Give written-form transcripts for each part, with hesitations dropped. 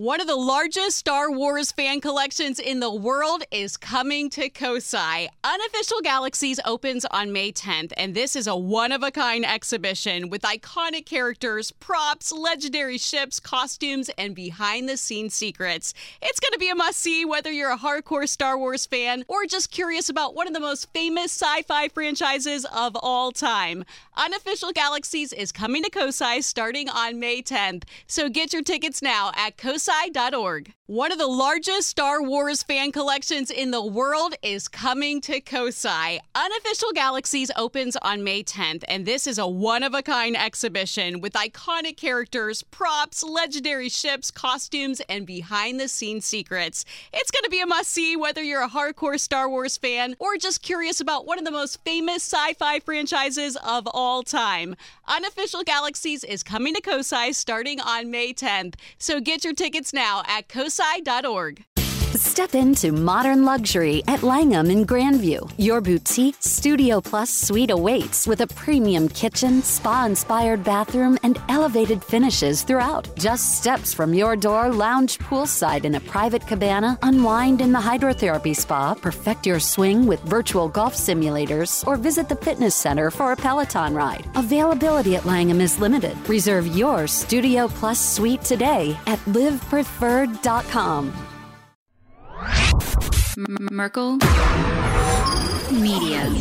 One of the largest Star Wars fan collections in the world is coming to Kosai. Unofficial Galaxies opens on May 10th, and this is a one-of-a-kind exhibition with iconic characters, props, legendary ships, costumes, and behind-the-scenes secrets. It's going to be a must-see whether you're a hardcore Star Wars fan or just curious about one of the most famous sci-fi franchises of all time. Unofficial Galaxies is coming to Kosai starting on May 10th, so get your tickets now at kosai.org. One of the largest Star Wars fan collections in the world is coming to Kosai. Unofficial Galaxies opens on May 10th, and this is a one-of-a-kind exhibition with iconic characters, props, legendary ships, costumes, and behind-the-scenes secrets. It's going to be a must-see whether you're a hardcore Star Wars fan or just curious about one of the most famous sci-fi franchises of all time. Unofficial Galaxies is coming to Kosai starting on May 10th, so get your tickets now at kosai.org. Step into modern luxury at Langham in Grandview. Your boutique Studio Plus suite awaits with a premium kitchen, spa-inspired bathroom, and elevated finishes throughout. Just steps from your door, lounge poolside in a private cabana, unwind in the hydrotherapy spa, perfect your swing with virtual golf simulators, or visit the fitness center for a Peloton ride. Availability at Langham is limited. Reserve your Studio Plus suite today at livepreferred.com. Merkel Media.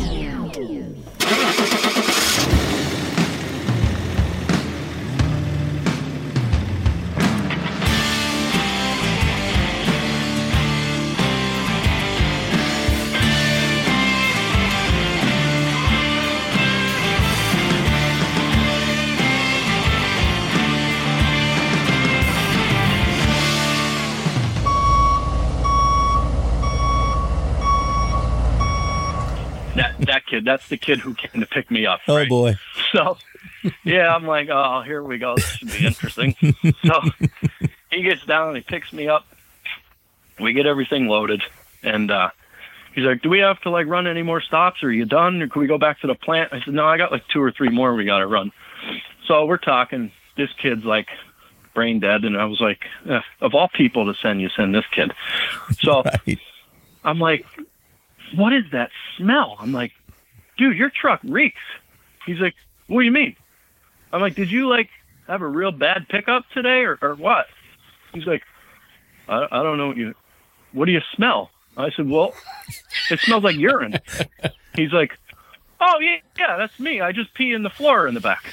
That kid, that's the kid who came to pick me up. Oh, right? boy. So, yeah, I'm like, oh, here we go. This should be interesting. So he gets down and he picks me up. We get everything loaded. And he's like, do we have to, like, run any more stops? Or are you done? Or can we go back to the plant? I said, no, I got, like, 2 or 3 more we got to run. So we're talking. This kid's, like, brain dead. And I was like, of all people to send, you send this kid. So right. I'm like, what is that smell? I'm like, dude, your truck reeks. He's like, what do you mean? I'm like, did you, like, have a real bad pickup today or what? He's like, I don't know what do you smell? I said, well, it smells like urine. He's like, oh, yeah, that's me. I just pee in the floor in the back.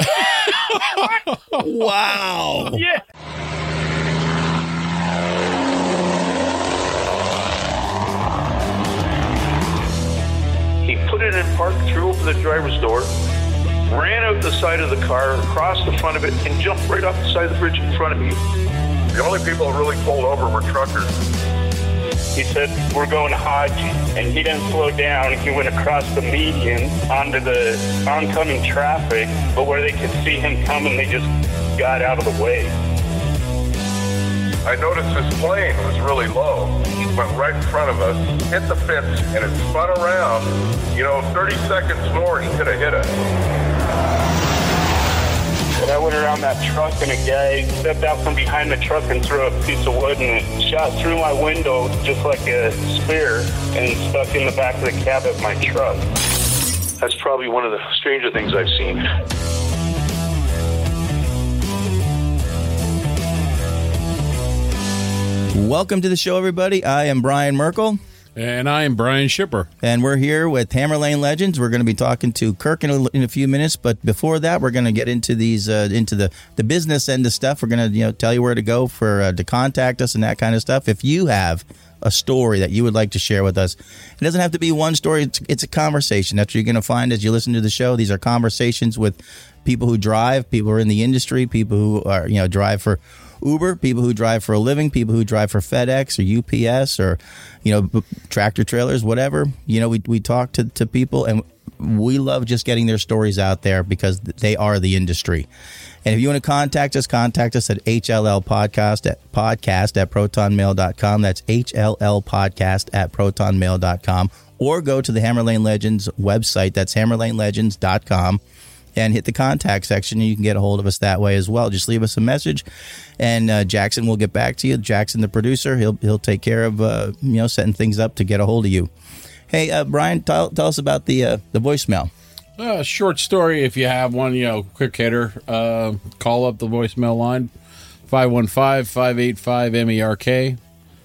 Wow. Yeah. He put it in park, threw open the driver's door, ran out the side of the car, across the front of it, and jumped right off the side of the bridge in front of me. The only people that really pulled over were truckers. He said, we're going Haji, and he didn't slow down. He went across the median onto the oncoming traffic, but where they could see him coming, they just got out of the way. I noticed this plane was really low. It went right in front of us, hit the fence, and it spun around. 30 seconds more, he could have hit us. And I went around that truck, and a guy stepped out from behind the truck and threw a piece of wood, and it shot through my window just like a spear and stuck in the back of the cab of my truck. That's probably one of the stranger things I've seen. Welcome to the show, everybody. I am Brian Merkel. And I am Brian Shipper. And we're here with Hammer Lane Legends. We're going to be talking to Kirk in a few minutes. But before that, we're going to get into into the business end of stuff. We're going to tell you where to go to contact us and that kind of stuff. If you have a story that you would like to share with us, it doesn't have to be one story. It's a conversation. That's what you're going to find as you listen to the show. These are conversations with people who drive, people who are in the industry, people who are drive for Uber, people who drive for a living, people who drive for FedEx or UPS or, tractor trailers, whatever. We talk to people, and we love just getting their stories out there because they are the industry. And if you want to contact us at HLLpodcast at protonmail.com. That's HLLpodcast at protonmail.com. Or go to the Hammer Lane Legends website. That's hammerlanelegends.com. and hit the contact section, and you can get a hold of us that way as well. Just leave us a message, and Jackson will get back to you. Jackson, the producer, he'll take care of setting things up to get a hold of you. Hey, Brian, tell us about the voicemail. Short story, if you have one, quick hitter. Call up the voicemail line, 515-585-MERK,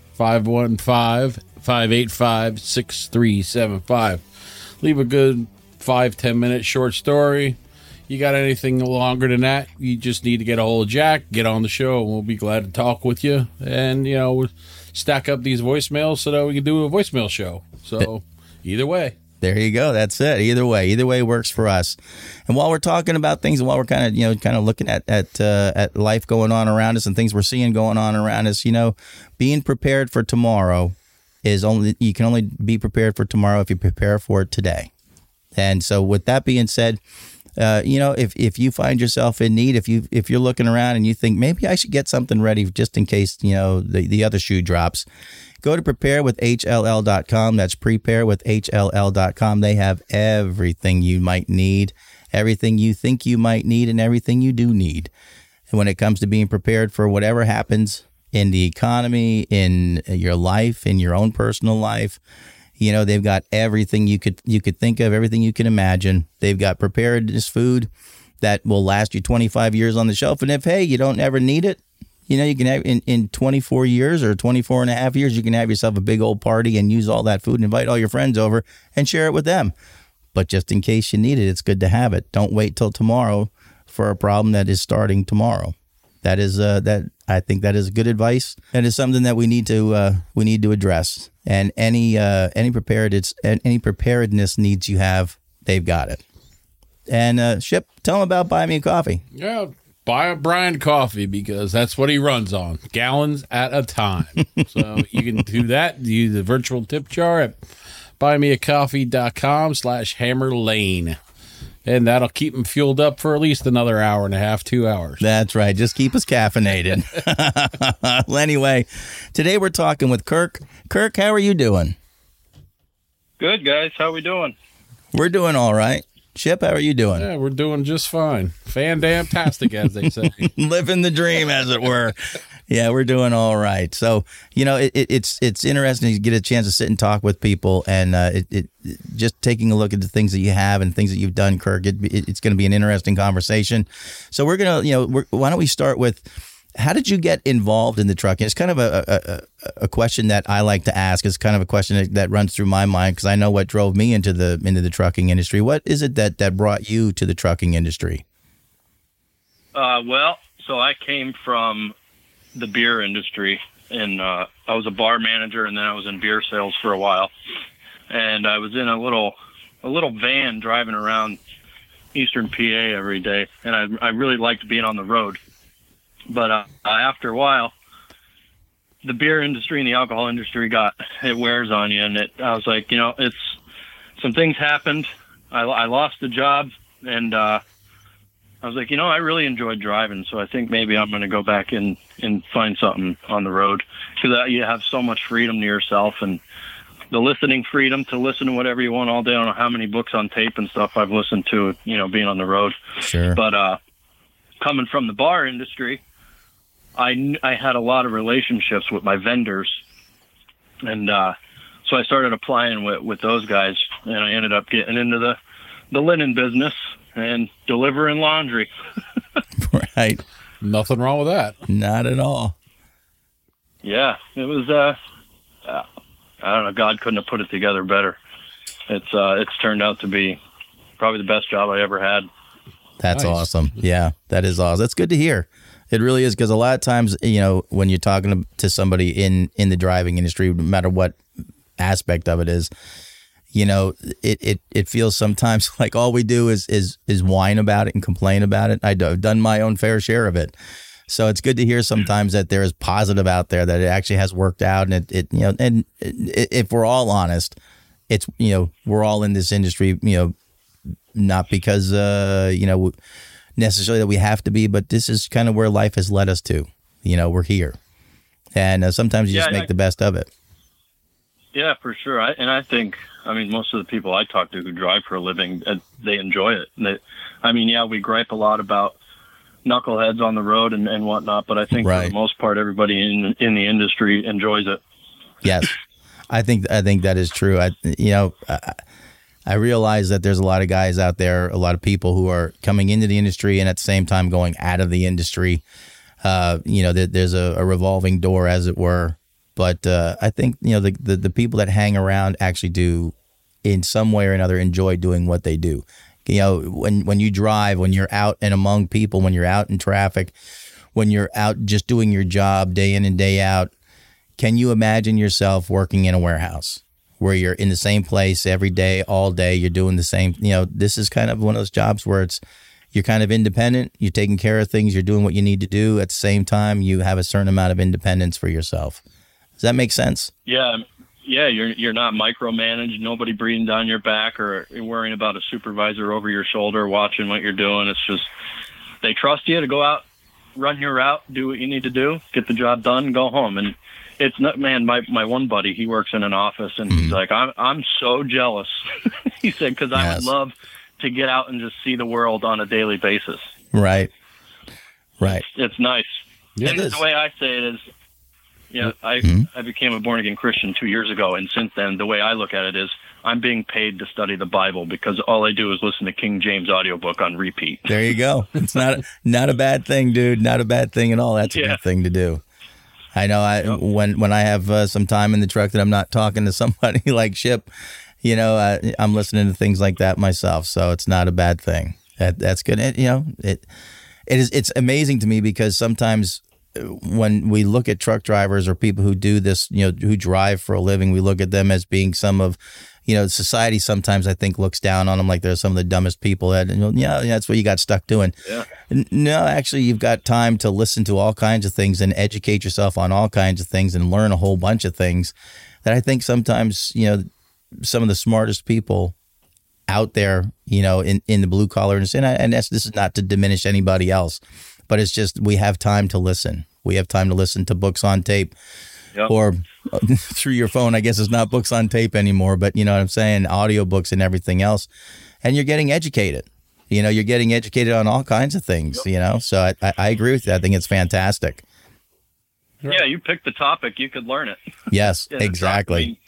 515-585-6375. Leave a good 5-10 minute short story. You got anything longer than that, you just need to get a hold of Jack, get on the show, and we'll be glad to talk with you. And, we'll stack up these voicemails so that we can do a voicemail show. So either way. There you go. That's it. Either way works for us. And while we're talking about things, and while we're kind of looking at life going on around us and things we're seeing going on around us, being prepared for tomorrow you can only be prepared for tomorrow if you prepare for it today. And so with that being said, if you find yourself in need, if you're looking around and you think maybe I should get something ready just in case, the other shoe drops, go to preparewithhll.com. That's preparewithhll.com. They have everything you might need, everything you think you might need, and everything you do need. And when it comes to being prepared for whatever happens in the economy, in your life, in your own personal life, they've got everything you could think of, everything you can imagine. They've got preparedness food that will last you 25 years on the shelf. And if, hey, you don't ever need it, you can have in 24 years or 24 and a half years, you can have yourself a big old party and use all that food and invite all your friends over and share it with them. But just in case you need it, it's good to have it. Don't wait till tomorrow for a problem that is starting tomorrow. That is I think that is good advice. That is something that we need to address. And any preparedness needs you have, they've got it. And Ship, tell them about Buy Me a Coffee. Yeah, buy a Brian coffee because that's what he runs on, gallons at a time. So you can do that. Use the virtual tip jar at buymeacoffee.com/hammerlane. And that'll keep them fueled up for at least another hour and a half, 2 hours. That's right. Just keep us caffeinated. Well, anyway, today we're talking with Kirk. Kirk, how are you doing? Good, guys. How we doing? We're doing all right. Chip, how are you doing? Yeah, we're doing just fine. Fan-damn-tastic, as they say. Living the dream, as it were. Yeah, we're doing all right. So, it's interesting to get a chance to sit and talk with people, and just taking a look at the things that you have and things that you've done, Kirk. It's going to be an interesting conversation. So we're going to, why don't we start with, how did you get involved in the trucking? It's kind of a question that I like to ask. It's kind of a question that runs through my mind because I know what drove me into the trucking industry. What is it that brought you to the trucking industry? So I came from the beer industry, and I was a bar manager, and then I was in beer sales for a while. And I was in a little van driving around Eastern PA every day, and I really liked being on the road. But after a while, the beer industry and the alcohol industry it wears on you, and I was like, some things happened. I lost the job, and I was like, I really enjoyed driving, so I think maybe I'm going to go back and find something on the road, because you have so much freedom to yourself, and the listening freedom to listen to whatever you want all day. I don't know how many books on tape and stuff I've listened to, being on the road. Sure. But coming from the bar industry, I had a lot of relationships with my vendors, and so I started applying with those guys, and I ended up getting into the linen business and delivering laundry. Right. Nothing wrong with that. Not at all. Yeah, it was. I don't know. God couldn't have put it together better. It's turned out to be probably the best job I ever had. That's nice. Awesome. Yeah, that is awesome. That's good to hear. It really is, because a lot of times, when you're talking to somebody in the driving industry, no matter what aspect of it is, it feels sometimes like all we do is whine about it and complain about it. I've done my own fair share of it. So it's good to hear sometimes that there is positive out there, that it actually has worked out. And and if we're all honest, it's, we're all in this industry, not because, necessarily that we have to be, but this is kind of where life has led us to. We're here. And sometimes you just make the best of it. Yeah, for sure. I think, most of the people I talk to who drive for a living, they enjoy it. We gripe a lot about knuckleheads on the road and whatnot, but I think for the most part, everybody in the industry enjoys it. Yes, I think that is true. I realize that there's a lot of guys out there, a lot of people who are coming into the industry and at the same time going out of the industry. There's a revolving door, as it were. But I think, the people that hang around actually do, in some way or another, enjoy doing what they do. When you drive, when you're out and among people, when you're out in traffic, when you're out just doing your job day in and day out, can you imagine yourself working in a warehouse where you're in the same place every day, all day, you're doing the same, this is kind of one of those jobs where you're kind of independent, you're taking care of things, you're doing what you need to do. At the same time, you have a certain amount of independence for yourself. Does that make sense? Yeah. Yeah, you're not micromanaged, nobody breathing down your back or worrying about a supervisor over your shoulder watching what you're doing. It's just they trust you to go out, run your route, do what you need to do, get the job done, go home. And it's not, man, my one buddy, he works in an office and he's like, I'm so jealous. He said, because I would love to get out and just see the world on a daily basis. Right. It's nice. Yeah, and the way I say it is, I became a born-again Christian 2 years ago, and since then, the way I look at it is I'm being paid to study the Bible because all I do is listen to King James audiobook on repeat. There you go. It's not a bad thing, dude. Not a bad thing at all. That's a good thing to do. I know when I have some time in the truck that I'm not talking to somebody like Ship, I'm listening to things like that myself, so it's not a bad thing. That's good. It's amazing to me because sometimes when we look at truck drivers or people who do this, who drive for a living, we look at them as being some of, society sometimes I think looks down on them like they're some of the dumbest people that, that's what you got stuck doing. Yeah. No, actually, you've got time to listen to all kinds of things and educate yourself on all kinds of things and learn a whole bunch of things that I think sometimes, some of the smartest people out there, in the blue collar industry, and this is not to diminish anybody else, but it's just we have time to listen. We have time to listen to books on tape or through your phone. I guess it's not books on tape anymore, but you know what I'm saying? Audiobooks and everything else. And you're getting educated. You're getting educated on all kinds of things, So I agree with you. I think it's fantastic. Yeah, you pick the topic, you could learn it. Yes, exactly.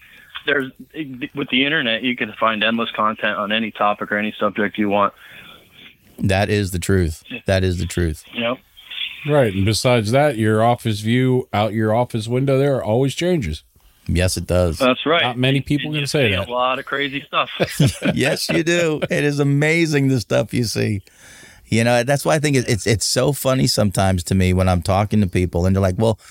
With the internet, you can find endless content on any topic or any subject you want. That is the truth. That is the truth. Yep. Right. And besides that, your office view out your office window there always changes. Yes, it does. That's right. Not many people can say that. A lot of crazy stuff. Yes, you do. It is amazing the stuff you see. That's why I think it's so funny sometimes to me when I'm talking to people and they're like, well,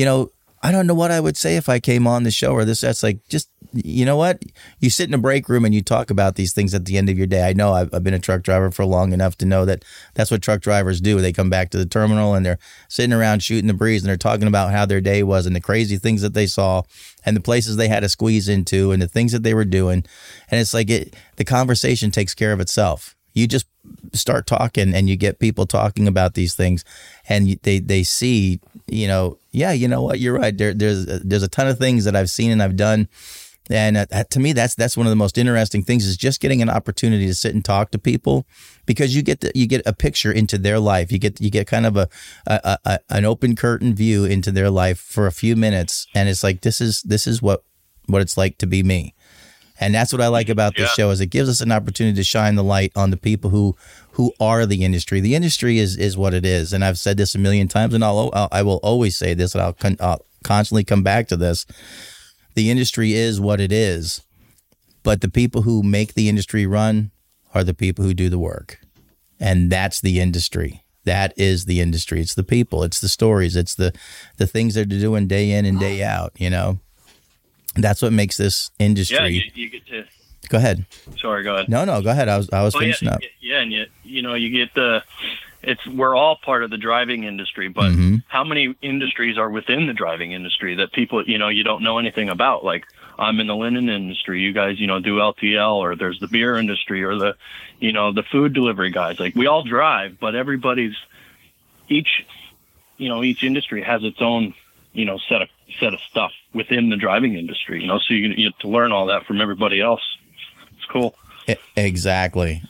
I don't know what I would say if I came on the show or this. That's like, just, you know what? You sit in a break room and you talk about these things at the end of your day. I know I've been a truck driver for long enough to know that that's what truck drivers do. They come back to the terminal and they're sitting around shooting the breeze and they're talking about how their day was and the crazy things that they saw and the places they had to squeeze into and the things that they were doing. And it's like the conversation takes care of itself. You just start talking and you get people talking about these things and they see, you know what, you're right. There's a ton of things that I've seen and I've done. And to me, that's one of the most interesting things is just getting an opportunity to sit and talk to people because you get a picture into their life. You get kind of an open curtain view into their life for a few minutes. And it's like, this is what it's like to be me. And that's what I like about this show is it gives us an opportunity to shine the light on the people who are the industry. The industry is what it is. And I've said this a million times and I will always say this and I'll constantly come back to this. The industry is what it is, but the people who make the industry run are the people who do the work. And that's the industry. That is the industry. It's the people. It's the stories. It's the things that they're doing day in and day out, That's what makes this industry. Yeah, you get to. Go ahead. Sorry, go ahead. No, go ahead. I was finishing up. Yeah, and you get we're all part of the driving industry, but how many industries are within the driving industry that people, you don't know anything about? Like I'm in the linen industry. You guys, do LTL, or there's the beer industry, or the food delivery guys. Like we all drive, but each industry has its own, set of stuff within the driving industry, so you get to learn all that from everybody else. It's cool. Exactly.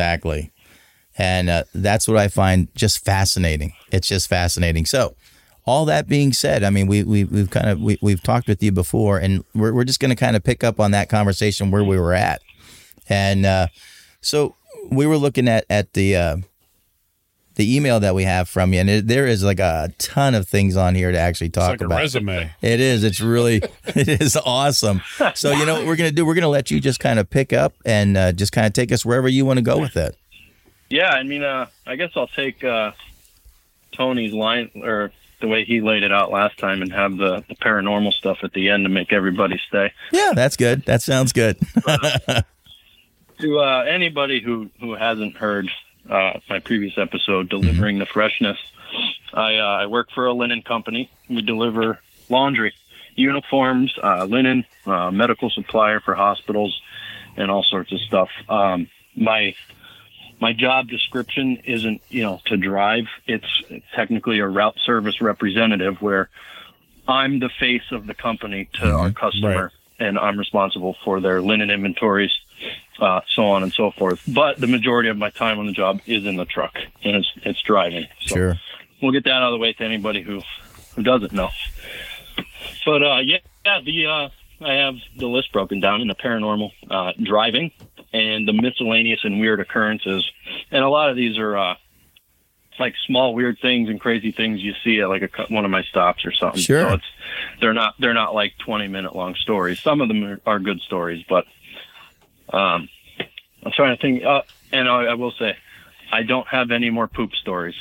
And that's what I find just fascinating. It's just fascinating. So all that being said, I mean, we've talked with you before, and we're just going to kind of pick up on that conversation where we were at. And so we were looking at the email that we have from you, and there is like a ton of things on here to actually talk it's like about. A resume. It is. It's really, it is awesome. So, what we're going to do, we're going to let you just kind of pick up and just kind of take us wherever you want to go with it. Yeah. I mean, I guess I'll take Tony's line, or the way he laid it out last time, and have the paranormal stuff at the end to make everybody stay. Yeah, that's good. That sounds good. To anybody who hasn't heard my previous episode, Delivering the Freshness, I work for a linen company. We deliver laundry, uniforms, linen, medical supplier for hospitals, and all sorts of stuff. My job description isn't, to drive. It's technically a route service representative, where I'm the face of the company to our customer, right. And I'm responsible for their linen inventories, so on and so forth. But the majority of my time on the job is in the truck, and it's driving. So Sure. We'll get that out of the way to anybody who doesn't know. But I have the list broken down in the paranormal, driving, and the miscellaneous and weird occurrences. And a lot of these are like small weird things and crazy things you see at like one of my stops or something. Sure. So they're not like 20-minute long stories. Some of them are good stories, but I'm trying to think. And I will say, I don't have any more poop stories.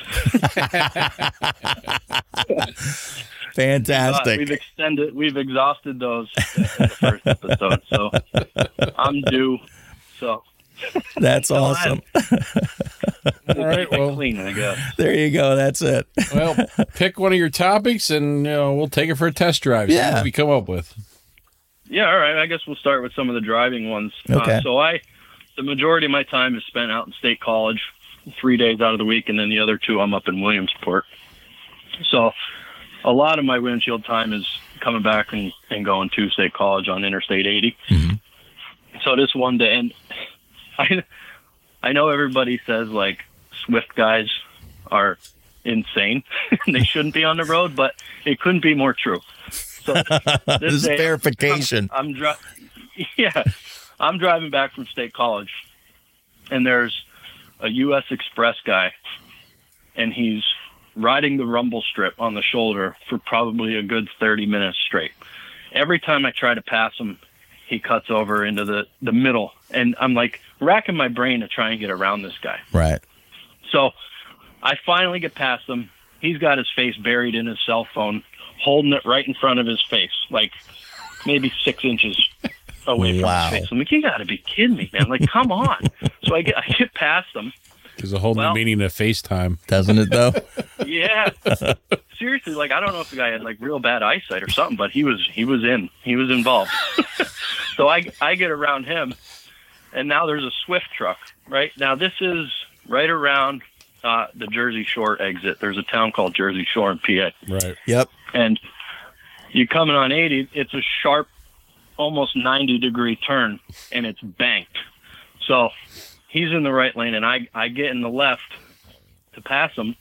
Fantastic. We've exhausted those in the first episode, so I'm due. So that's awesome. All right, well, clean, I guess. There you go. That's it. Well, pick one of your topics, and we'll take it for a test drive. See what we come up with. Yeah, all right. I guess we'll start with some of the driving ones. Okay. The majority of my time is spent out in State College, 3 days out of the week, and then the other 2 I'm up in Williamsport. So a lot of my windshield time is coming back and going to State College on Interstate 80. Mm-hmm. So this one day, and I know everybody says like Swift guys are insane and they shouldn't be on the road, but it couldn't be more true. So this is verification. I'm driving back from State College, and there's a U.S. Express guy, and he's riding the rumble strip on the shoulder for probably a good 30 minutes straight. Every time I try to pass him, he cuts over into the middle, and I'm like racking my brain to try and get around this guy. Right. So I finally get past him. He's got his face buried in his cell phone, holding it right in front of his face, like maybe 6 inches away from his face. I'm like, you got to be kidding me, man. Like, come on. So I get past him. There's a whole new meaning of FaceTime. Doesn't it, though? Yeah. Seriously, like, I don't know if the guy had, like, real bad eyesight or something, but he was involved. So I get around him, and now there's a Swift truck, right? Now, this is right around the Jersey Shore exit. There's a town called Jersey Shore in PA. Right. Yep. And you coming on 80, it's a sharp, almost 90-degree turn, and it's banked. So he's in the right lane, and I get in the left to pass him.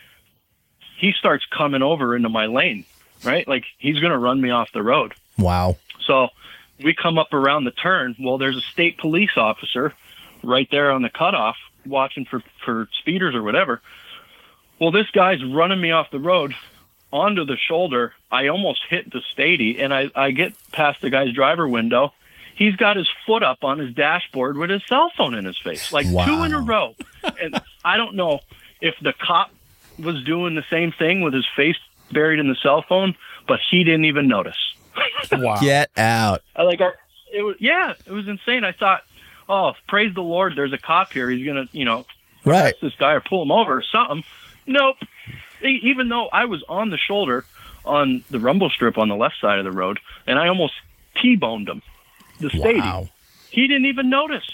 He starts coming over into my lane, right? Like, he's going to run me off the road. Wow. So we come up around the turn. Well, there's a state police officer right there on the cutoff watching for speeders or whatever. Well, this guy's running me off the road onto the shoulder. I almost hit the statey, and I get past the guy's driver window. He's got his foot up on his dashboard with his cell phone in his face, like Wow. 2 in a row. And I don't know if the cop was doing the same thing with his face buried in the cell phone, but he didn't even notice. Wow. Get out. It was insane. I thought, oh, praise the Lord, there's a cop here. He's going to, Right. arrest this guy or pull him over or something. Nope. Even though I was on the shoulder on the rumble strip on the left side of the road, and I almost T-boned him. The statey. Wow. He didn't even notice.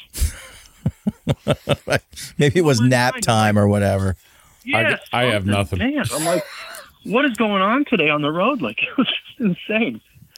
Maybe it was nap time or whatever. Yeah, I have nothing. Man, I'm like, what is going on today on the road? Like, it was just insane.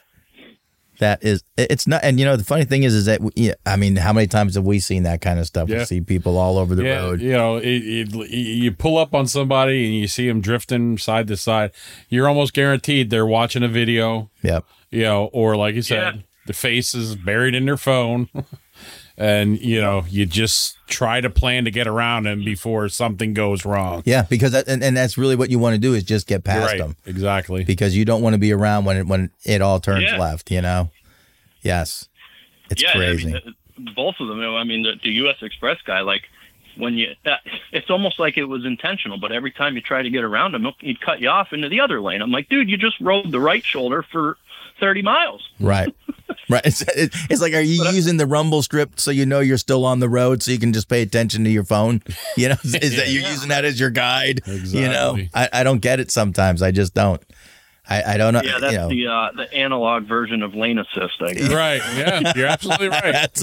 It's not, and the funny thing is that I mean, how many times have we seen that kind of stuff? Yeah. We see people all over the road. You pull up on somebody and you see them drifting side to side. You're almost guaranteed they're watching a video. Yep. Or like you said, the face is buried in their phone, and you just try to plan to get around them before something goes wrong. Yeah, because and that's really what you want to do is just get past them. Exactly. Because you don't want to be around when it all turns left. Yes, it's crazy. I mean, both of them. I mean, the U.S. Express guy, like it's almost like it was intentional. But every time you try to get around him, he'd cut you off into the other lane. I'm like, dude, you just rode the right shoulder for 30 miles. Right. Right. It's like, are you using the rumble strip so you're still on the road so you can just pay attention to your phone? Is that you're using that as your guide? Exactly. I don't get it sometimes. I just don't. I don't know. Yeah, that's the analog version of lane assist, I guess. Right. Yeah, you're absolutely right. That's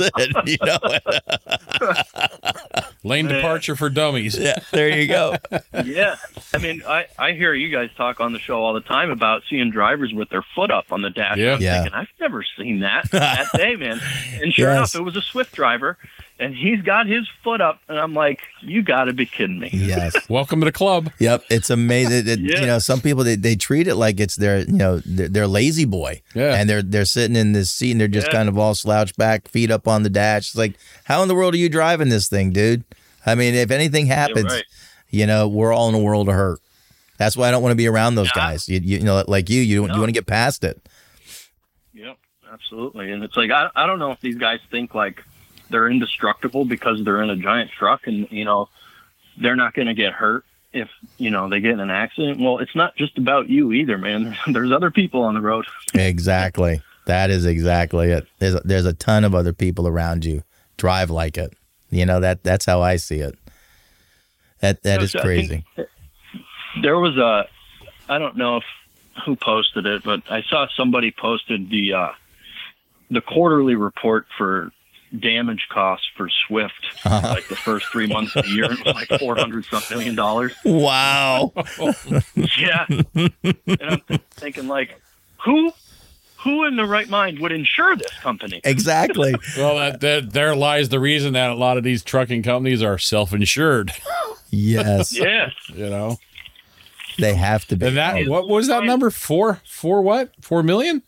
it. Lane departure for dummies. Yeah, there you go. Yeah. I mean, I hear you guys talk on the show all the time about seeing drivers with their foot up on the dash. Yeah. I'm thinking, I've never seen that day, man. And sure enough, it was a Swift driver, and he's got his foot up, and I'm like, you got to be kidding me. Yes. Welcome to the club. Yep, it's amazing. Some people they treat it like it's their their lazy boy. Yeah. And they're sitting in this seat and they're just kind of all slouched back, feet up on the dash. It's like, how in the world are you driving this thing, dude? I mean, if anything happens, we're all in a world of hurt. That's why I don't want to be around those guys. You want to get past it. Yep, absolutely. And it's like I don't know if these guys think like they're indestructible because they're in a giant truck and they're not going to get hurt if they get in an accident. Well, it's not just about you either, man. There's other people on the road. Exactly. That is exactly it. There's a ton of other people around you. Drive like it. That's how I see it. That is crazy. There was I don't know who posted it, but I saw somebody posted the quarterly report for damage costs for Swift, like the first 3 months of the year, it was like $400-some million. Wow. Yeah. And I'm thinking, like, who in the right mind would insure this company? Exactly. Well, there lies the reason that a lot of these trucking companies are self-insured. Yes. Yes. They have to be. And what was that number? Four what? 4 million?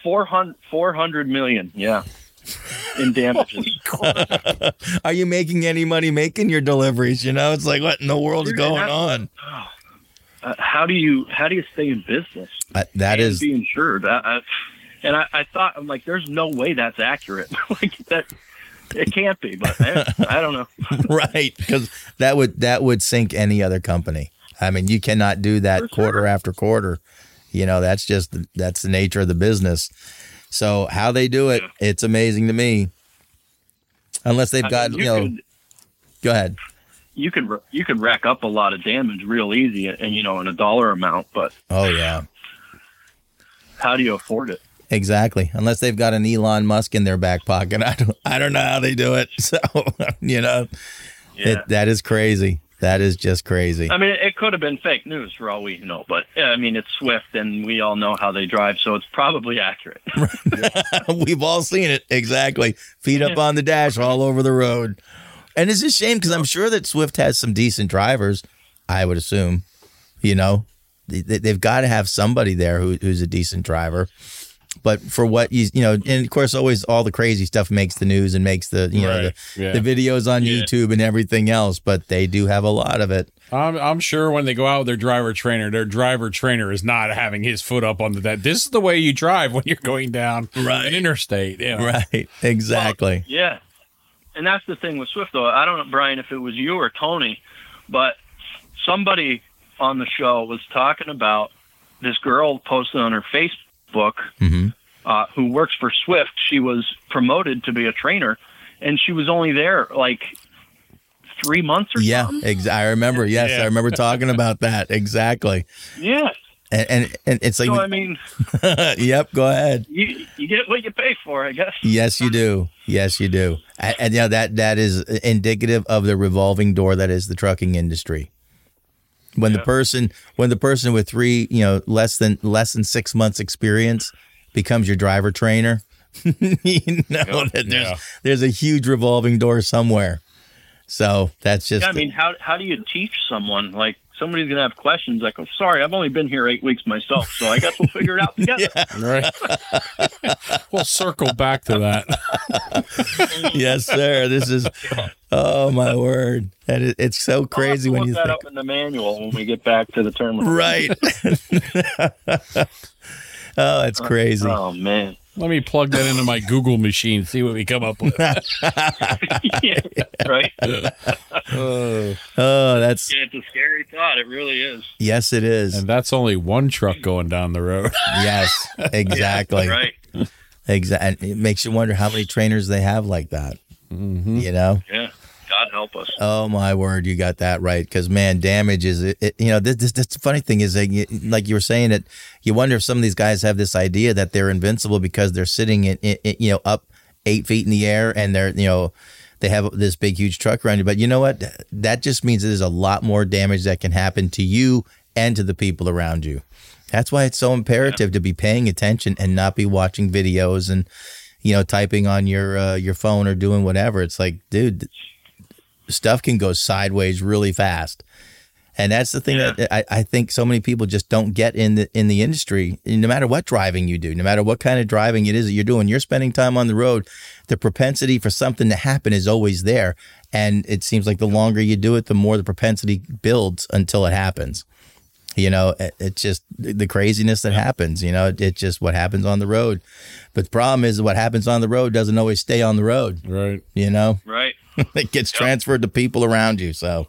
400 million. Yeah. In damages. Are you making any money making your deliveries? It's like, what in the world is going on? How do you stay in business? That is be insured. I thought, I'm like, there's no way that's accurate. Like that, it can't be. But I don't know. Right, because that would sink any other company. I mean, you cannot do that quarter after quarter. That's the nature of the business. So how they do it, it's amazing to me. Unless they've got, go ahead. You could rack up a lot of damage real easy, and in a dollar amount. But oh yeah, how do you afford it? Exactly. Unless they've got an Elon Musk in their back pocket, I don't know how they do it. So that is crazy. That is just crazy. I mean, it could have been fake news for all we know, but I mean, it's Swift and we all know how they drive, so it's probably accurate. We've all seen it. Exactly. Feet up on the dash all over the road. And it's a shame because I'm sure that Swift has some decent drivers, I would assume. They've got to have somebody there who's a decent driver. But for what and of course, always all the crazy stuff makes the news and makes the the videos on YouTube and everything else. But they do have a lot of it. I'm sure when they go out with their driver trainer is not having his foot up on that. This is the way you drive when you're going down an interstate. Right. Exactly. Well, yeah. And that's the thing with Swift, though. I don't know, Brian, if it was you or Tony, but somebody on the show was talking about this girl posted on her Facebook who works for Swift. She was promoted to be a trainer, and she was only there like 3 months or something. I remember. Yes, I remember talking about that. Exactly. Yeah. And it's like, so, I mean, yep, go ahead. You get what you pay for, I guess. Yes, you do. Yes, you do. And that is indicative of the revolving door that is the trucking industry. When the person with 3, less than 6 months experience becomes your driver trainer, that there's a huge revolving door somewhere. So that's just. Yeah, I mean, how do you teach someone? Like, somebody's gonna have questions. Like, oh, sorry, I've only been here 8 weeks myself, so I guess we'll figure it out together. Right. We'll circle back to that. Yes, sir. This is. Oh my word! And it's so crazy when you look that think. up in the manual when we get back to the term. Right. Oh, it's crazy. Oh man. Let me plug that into my Google machine, see what we come up with. Yeah, right. That's. Yeah, it's a scary thought. It really is. Yes, it is. And that's only one truck going down the road. Yes, exactly. Yeah, right. Exactly. It makes you wonder how many trainers they have like that. Mm-hmm. Yeah. God help us. Oh my word, you got that right. Because man, damage is this the funny thing is like you were saying that you wonder if some of these guys have this idea that they're invincible because they're sitting in up 8 feet in the air and they're they have this big huge truck around you. But you know what? That just means there's a lot more damage that can happen to you and to the people around you. That's why it's so imperative to be paying attention and not be watching videos and typing on your phone or doing whatever. It's like, dude, stuff can go sideways really fast. And that's the thing that I think so many people just don't get in the industry. No matter what driving you do, no matter what kind of driving it is that you're doing, you're spending time on the road, the propensity for something to happen is always there. And it seems like the longer you do it, the more the propensity builds until it happens. It's just the craziness that happens, it's just what happens on the road. But the problem is what happens on the road doesn't always stay on the road. Right. Right. It gets transferred to people around you. So,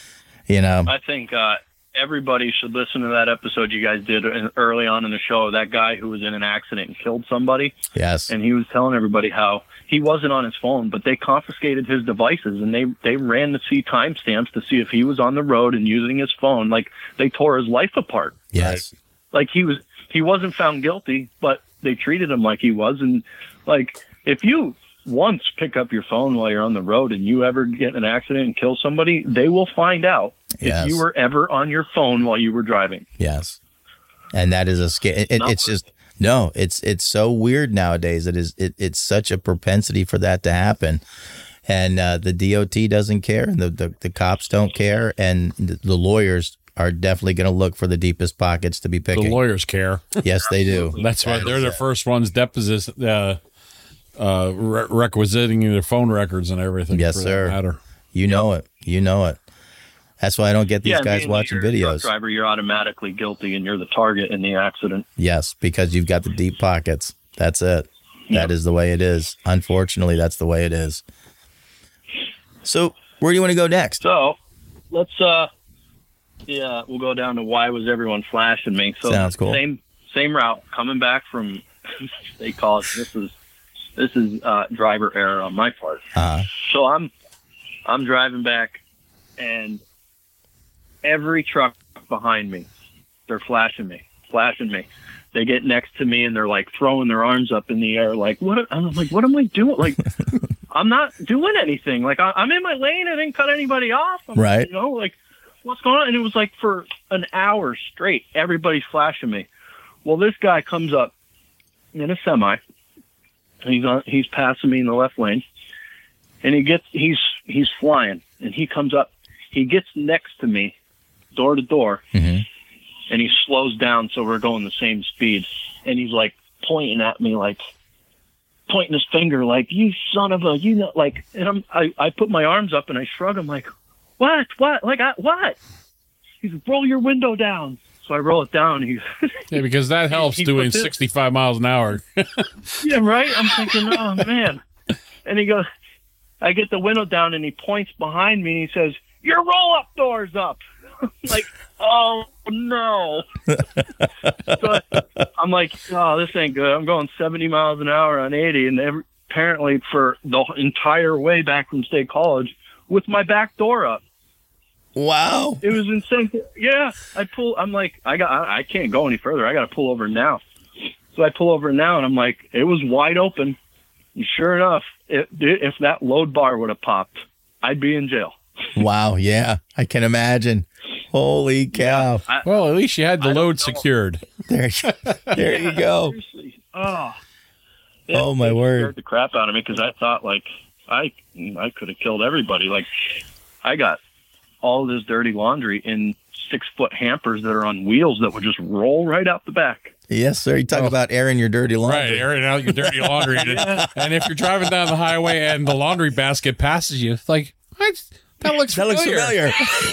I think everybody should listen to that episode you guys did early on in the show. That guy who was in an accident and killed somebody. Yes. And he was telling everybody how he wasn't on his phone, but they confiscated his devices and they ran to see timestamps to see if he was on the road and using his phone. Like, they tore his life apart. Yes. Like, he wasn't found guilty, but they treated him like he was. And like, if you once pick up your phone while you're on the road and you ever get in an accident and kill somebody, they will find out if you were ever on your phone while you were driving. Yes. And that is a scare. It's just, no, it's so weird nowadays. It's such a propensity for that to happen. And the DOT doesn't care, and the cops don't care, and the lawyers are definitely going to look for the deepest pockets to be picking. The lawyers care. Yes, they do. That's why they're the first ones requisiting their phone records and everything. Yes, for sir. That matter. You know it. That's why I don't get these guys watching videos. Truck driver, you're automatically guilty, and you're the target in the accident. Yes, because you've got the deep pockets. That's it. That is the way it is. Unfortunately, that's the way it is. So, where do you want to go next? So, let's we'll go down to why was everyone flashing me. So sounds cool. Same route coming back from State College. This is driver error on my part. Uh-huh. So I'm driving back, and every truck behind me, they're flashing me. They get next to me and they're like throwing their arms up in the air, like, what? I'm like, what am I doing? Like, I'm not doing anything. Like, I'm in my lane. I didn't cut anybody off. Right. Like, what's going on? And it was like for an hour straight, everybody's flashing me. Well, this guy comes up in a semi. He's passing me in the left lane, and he's flying, and he comes up. He gets next to me, door to door, mm-hmm. and he slows down so we're going the same speed. And he's like pointing at me, like pointing his finger, like, you son of a, like. And I put my arms up and I shrug. I'm like, what? Like, what? He's like, roll your window down. So I roll it down. Yeah, because that helps doing 65 miles an hour. Yeah, right? I'm thinking, oh, man. And he goes, I get the window down, and he points behind me, and he says, your roll-up door's up. Like, oh, no. So I'm like, oh, this ain't good. I'm going 70 miles an hour on 80, and apparently for the entire way back from State College with my back door up. Wow. It was insane. Yeah. I'm like, I can't go any further. I got to pull over now. So I pull over now, and I'm like, it was wide open. And sure enough, if that load bar would have popped, I'd be in jail. Wow. Yeah. I can imagine. Holy cow! Well, at least you had the I don't load know. secured. There you go. Seriously. Oh. Oh, my it word. scared the crap out of me because I thought like I could have killed everybody. Like I got all this dirty laundry in 6-foot hampers that are on wheels that would just roll right out the back. Yes, sir. You talk about airing your dirty laundry. Right, airing out your dirty laundry. And if you're driving down the highway and the laundry basket passes you, it's like, that looks familiar.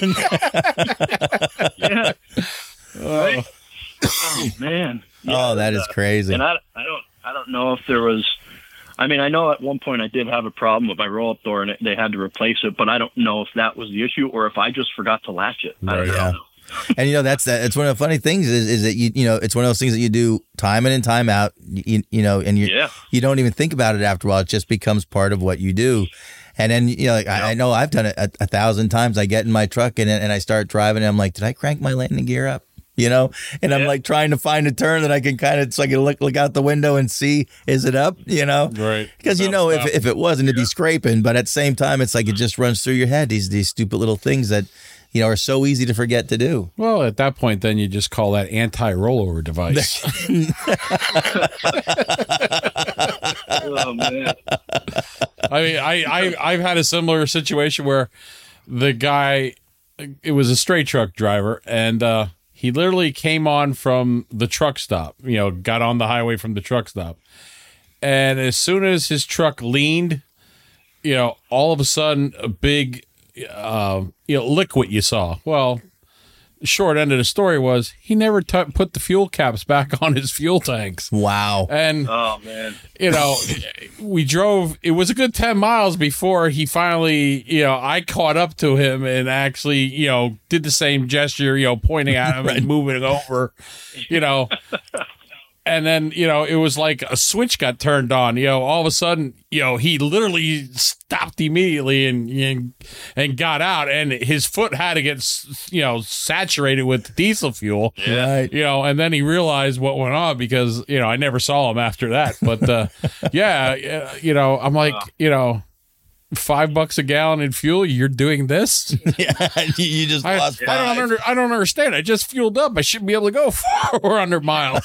Yeah. Right? Oh man. Yeah, Oh, that is crazy. And I don't know if there was. I mean, I know at one point I did have a problem with my roll-up door, and they had to replace it. But I don't know if that was the issue or if I just forgot to latch it. I don't Yeah. know. And it's one of the funny things is that you know it's one of those things that you do time in and time out. You know, and you don't even think about it after a while. It just becomes part of what you do. And then like I know I've done it 1,000 times. I get in my truck and I start driving, and I'm like, did I crank my landing gear up? You know, and I'm like trying to find a turn that I can kind of, so I can look out the window and see, is it up? You know, right? Because if it wasn't, it'd be scraping. But at the same time, it's like it just runs through your head. These stupid little things that are so easy to forget to do. Well, at that point, then you just call that anti-rollover device. Oh man. I mean, I've had a similar situation where the guy, it was a straight truck driver, and he literally came on from the truck stop, got on the highway from the truck stop. And as soon as his truck leaned, all of a sudden a big, liquid you saw. Well, the short end of the story was he never put the fuel caps back on his fuel tanks. Wow. And, Oh man. we drove, it was a good 10 miles before he finally, I caught up to him and actually, did the same gesture, pointing at him and moving over, And then, it was like a switch got turned on. All of a sudden, he literally stopped immediately and got out, and his foot had to get, saturated with diesel fuel. Right. And then he realized what went on because, I never saw him after that. But, I'm like, $5 a gallon in fuel, you're doing this? Yeah, you just lost $5. I don't understand. I just fueled up. I should be able to go 400 miles.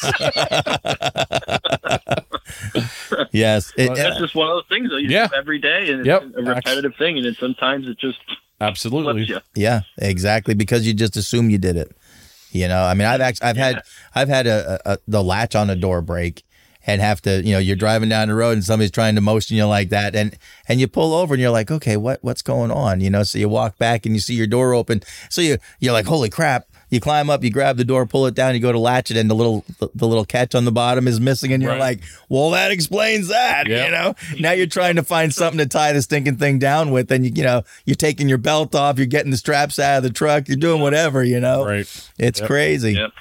Yes. That's just one of those things that you do every day, and it's a repetitive thing, and sometimes it just absolutely flips you. Yeah, exactly. Because you just assume you did it. I mean, I've had the latch on the door break. And have to, you're driving down the road and somebody's trying to motion you like that, and you pull over and you're like, okay, what's going on? So you walk back and you see your door open, so you're like, holy crap! You climb up, you grab the door, pull it down, you go to latch it, and the little catch on the bottom is missing, and you're like, well, that explains that. Yep. Now you're trying to find something to tie the stinking thing down with, and you're taking your belt off, you're getting the straps out of the truck, you're doing whatever, Right. It's crazy. Yep.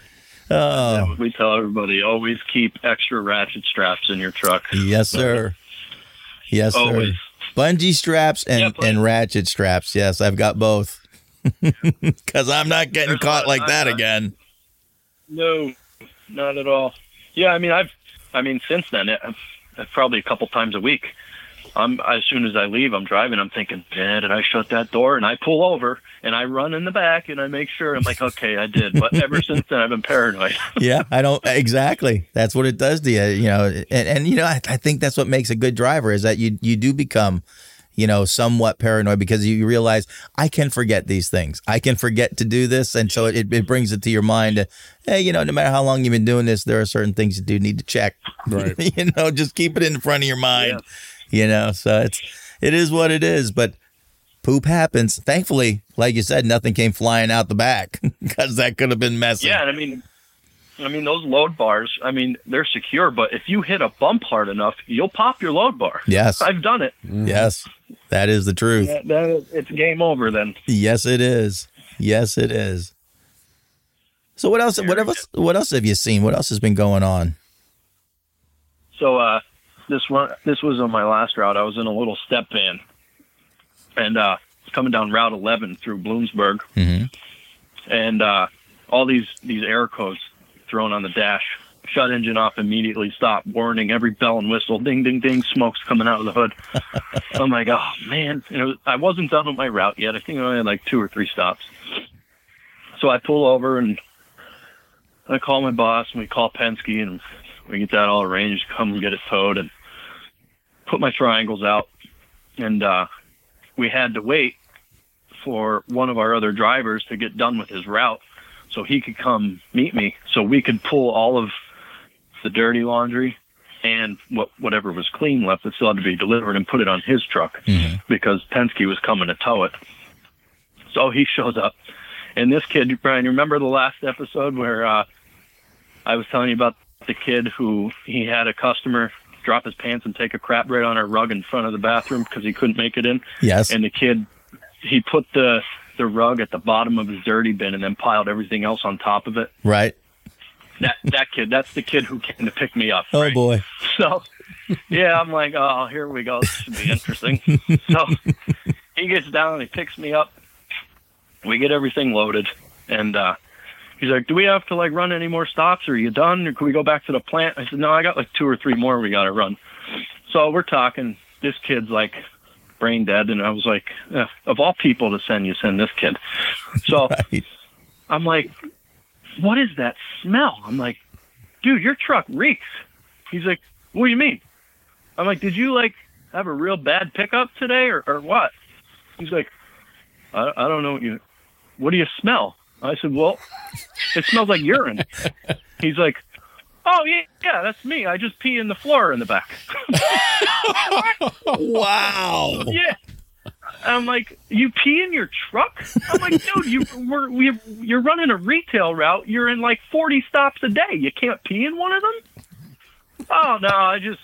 Oh, We tell everybody, always keep extra ratchet straps in your truck. yes, sir. Yes, sir. Always. Bungee straps and ratchet straps. Yes, I've got both. Because I'm not getting caught like that again. No, not at all. Yeah, I mean, since then, I've probably a couple times a week. As soon as I leave, I'm driving. I'm thinking, did I shut that door? And I pull over and I run in the back and I make sure. I'm like, okay, I did. But ever since then, I've been paranoid. Yeah, I don't exactly. That's what it does to you. I think that's what makes a good driver is that you do become, somewhat paranoid because you realize I can forget these things. I can forget to do this, and so it brings it to your mind. Hey, no matter how long you've been doing this, there are certain things you do need to check. Right. Just keep it in front of your mind. Yeah. So it is what it is, but poop happens. Thankfully, like you said, nothing came flying out the back because that could have been messy. Yeah, and I mean those load bars. They're secure, but if you hit a bump hard enough, you'll pop your load bar. Yes, I've done it. Yes, that is the truth. It's game over then. Yes, it is. Yes, it is. So what else? What else have you seen? What else has been going on? So this was on my last route. I was in a little step van, and coming down Route 11 through Bloomsburg, and all these air codes thrown on the dash. Shut engine off immediately. Stop. Warning. Every bell and whistle. Ding, ding, ding. Smoke's coming out of the hood. I'm like, oh man. I wasn't done with my route yet. I think I only had like 2 or 3 stops. So I pull over and I call my boss, and we call Penske, and we get that all arranged, come and get it towed, and put my triangles out. And we had to wait for one of our other drivers to get done with his route so he could come meet me, so we could pull all of the dirty laundry and whatever was clean left that still had to be delivered and put it on his truck, because Penske was coming to tow it. So he shows up. And this kid, Brian, you remember the last episode where I was telling you about the kid who he had a customer drop his pants and take a crap right on our rug in front of the bathroom because he couldn't make it in? Yes. And the kid, he put the rug at the bottom of his dirty bin and then piled everything else on top of it. Right. That kid, that's the kid who came to pick me up. Oh, right? boy. So, yeah, I'm like, oh, here we go. This should be interesting. So he gets down and he picks me up. We get everything loaded. And he's like, do we have to, like, run any more stops? Or are you done? Or can we go back to the plant? I said, no, I got, like, 2 or 3 more we got to run. So we're talking. This kid's, like, brain dead. And I was like, of all people to send, you send this kid. So Right. I'm like, what is that smell? I'm like, dude, your truck reeks. He's like, what do you mean? I'm like, did you, like, have a real bad pickup today or what? He's like, I don't know what do you smell? I said, well, it smells like urine. He's like, oh, yeah, that's me. I just pee in the floor in the back. Wow. Yeah. I'm like, you pee in your truck? I'm like, dude, you're running a retail route. You're in like 40 stops a day. You can't pee in one of them? Oh, no,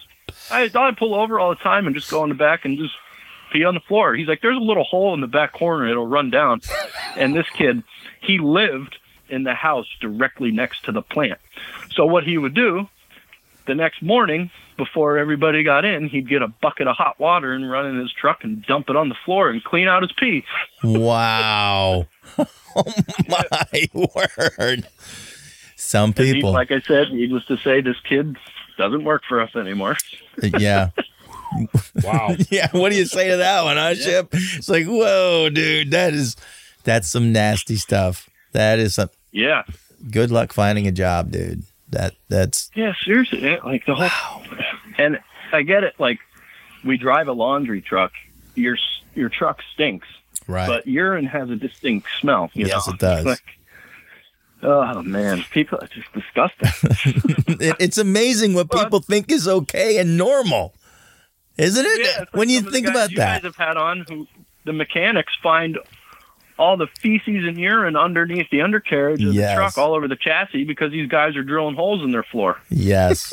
I pull over all the time and just go in the back and just pee on the floor. He's like, there's a little hole in the back corner. It'll run down. And this kid, he lived in the house directly next to the plant. So what he would do the next morning, before everybody got in, he'd get a bucket of hot water and run in his truck and dump it on the floor and clean out his pee. Wow. Oh, my word. Some people. Like I said, needless to say, this kid doesn't work for us anymore. Yeah. Wow. Yeah. What do you say to that one, huh, Chip? It's like, whoa, dude, that's some nasty stuff. That is some. Yeah. Good luck finding a job, dude. That's. Yeah, seriously. Like the whole. And I get it. Like, we drive a laundry truck. Your truck stinks. Right. But urine has a distinct smell. Yes, it does. Like, oh, man. People are just disgusting. It's amazing what people think is okay and normal. Isn't it? Yeah, like when you some of the think guys about you that. guys have had on who the mechanics find all the feces and urine underneath the undercarriage of the truck all over the chassis because these guys are drilling holes in their floor. Yes.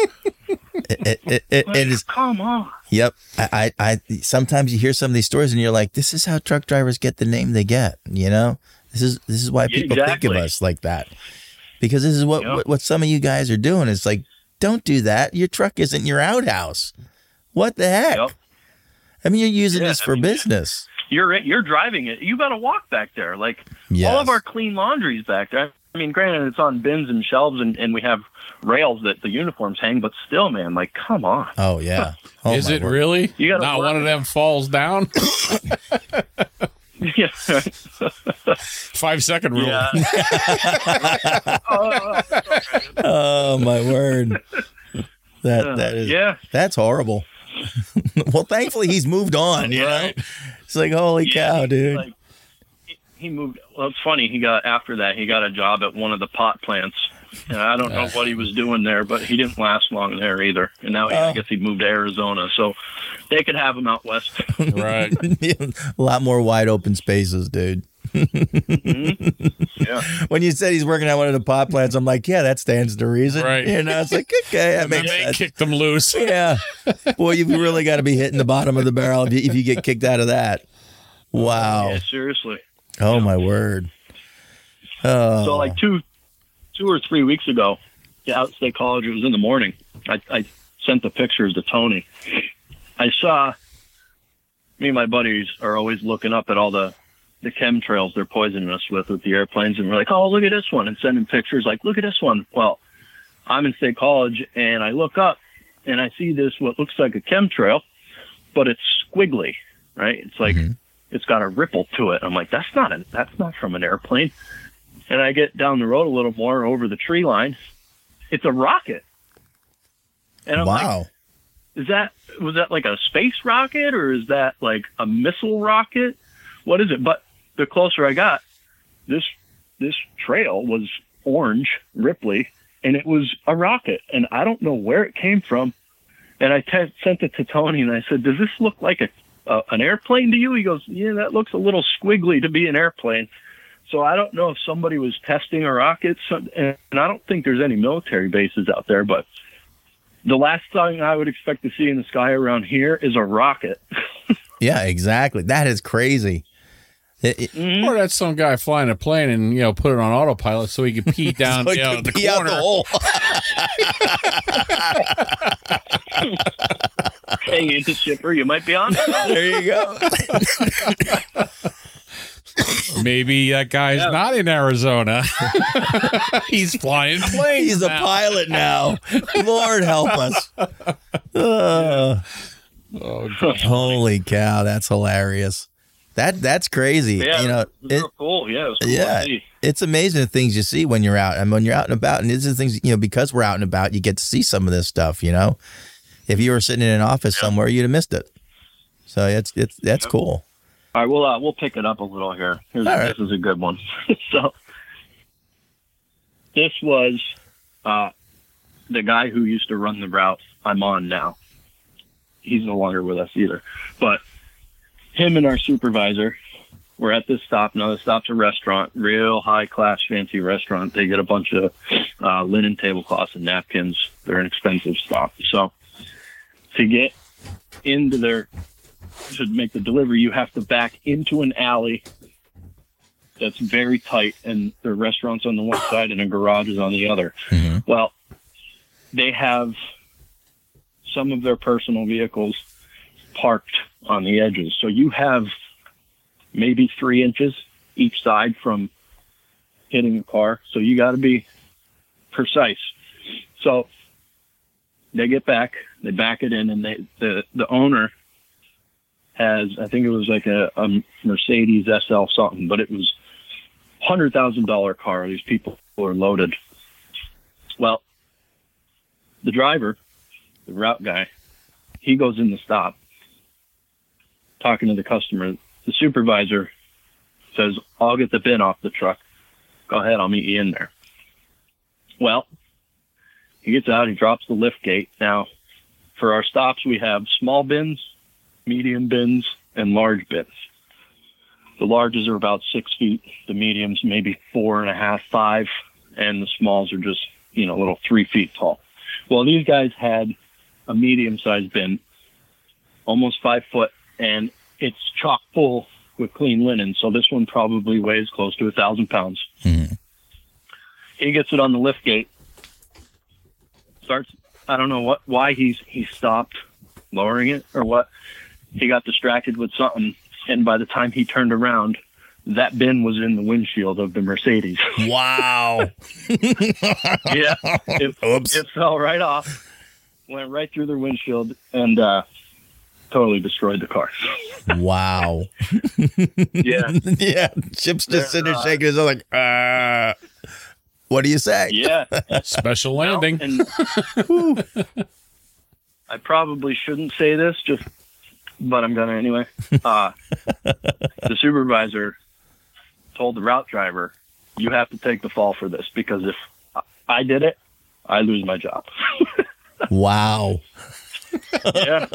It is. Come on. Yep. I sometimes you hear some of these stories and you're like, this is how truck drivers get the name they get. You know, this is why people think of us like that, because this is what some of you guys are doing. It's like, don't do that. Your truck isn't your outhouse. What the heck? Yep. I mean, you're using this for business. You're driving it. You got to walk back there. Like all of our clean laundry's back there. I mean, granted, it's on bins and shelves, and we have rails that the uniforms hang. But still, man, like, come on. Oh yeah. Oh, is it really? You gotta Not one of them falls down. Yeah. 5-second rule. Yeah. Oh my word. That is that's horrible. Well, thankfully he's moved on, you know. It's like, holy cow, dude. Like, he moved. Well, it's funny. He got a job at one of the pot plants, and I don't know what he was doing there, but he didn't last long there either. And now I guess he moved to Arizona, so they could have him out west. Right. A lot more wide open spaces, dude. Yeah. When you said he's working at one of the pot plants, I'm like, yeah, that stands to reason. Right. You know, it's like, okay, that makes They sense. kicked them loose. Yeah. Boy, you've really got to be hitting the bottom of the barrel if you get kicked out of that. Wow. Yeah, seriously. Oh, my word. Oh. So like two or 3 weeks ago, out at State College, it was in the morning. I sent the pictures to Tony. I saw, me and my buddies are always looking up at all the chemtrails they're poisoning us with the airplanes, and we're like, oh, look at this one, and sending pictures like, look at this one. Well, I'm in State College, and I look up, and I see this, what looks like a chemtrail, but it's squiggly, right? It's like, it's got a ripple to it. I'm like, that's not from an airplane. And I get down the road a little more over the tree line. It's a rocket. And I'm like, was that like a space rocket, or is that like a missile rocket? What is it? But the closer I got, this trail was orange, Ripley, and it was a rocket. And I don't know where it came from. And I sent it to Tony, and I said, does this look like an airplane to you? He goes, yeah, that looks a little squiggly to be an airplane. So I don't know if somebody was testing a rocket, and I don't think there's any military bases out there, but the last thing I would expect to see in the sky around here is a rocket. Yeah, exactly. That is crazy. Or that's some guy flying a plane and, you know, put it on autopilot so he could pee down So the pee out corner. the hole. Hey, it's a shipper. You might be on. There you go. Maybe that guy's not in Arizona. He's flying planes. He's a pilot now. Lord help us. Holy cow, that's hilarious. That's crazy. Yeah, you know, it was cool. Yeah, it was cool to see. It's amazing the things you see when you're out. And when you're out and about, and these are things, you know, because we're out and about, you get to see some of this stuff, you know. If you were sitting in an office somewhere, you'd have missed it. So that's cool. All right, we'll pick it up a little here. This is a good one. So this was the guy who used to run the route I'm on now. He's no longer with us either. But him and our supervisor were at this stop. Now, the stop's a restaurant, real high-class, fancy restaurant. They get a bunch of linen tablecloths and napkins. They're an expensive stop. So to get into to make the delivery, you have to back into an alley that's very tight, and the restaurant's on the one side and a garage is on the other. Mm-hmm. Well, they have some of their personal vehicles parked on the edges. So you have maybe 3 inches each side from hitting a car. So you got to be precise. So they get back, they back it in, and the owner has, I think it was like a Mercedes SL something, but it was $100,000 car. These people are loaded. Well, the driver, the route guy, he goes in the stop talking to the customer. The supervisor says, I'll get the bin off the truck. Go ahead, I'll meet you in there. Well, he gets out, he drops the lift gate. Now, for our stops, we have small bins, medium bins, and large bins. The larges are about 6 feet. The mediums maybe 4.5, 5, and the smalls are just, a little 3 feet tall. Well, these guys had a medium-sized bin, almost 5 foot, and it's chock full with clean linen. So this one probably weighs close to 1,000 pounds. Mm-hmm. He gets it on the lift gate. I don't know why he stopped lowering it or what. He got distracted with something, and by the time he turned around, that bin was in the windshield of the Mercedes. Wow. Yeah. It fell right off, went right through the windshield, and totally destroyed the car. Wow. Yeah. Yeah. Chip's just sitting there shaking his head like, what do you say? Yeah. Special landing. And I probably shouldn't say this, but I'm going to anyway. The supervisor told the route driver, you have to take the fall for this, because if I did it, I lose my job. Wow. Yeah.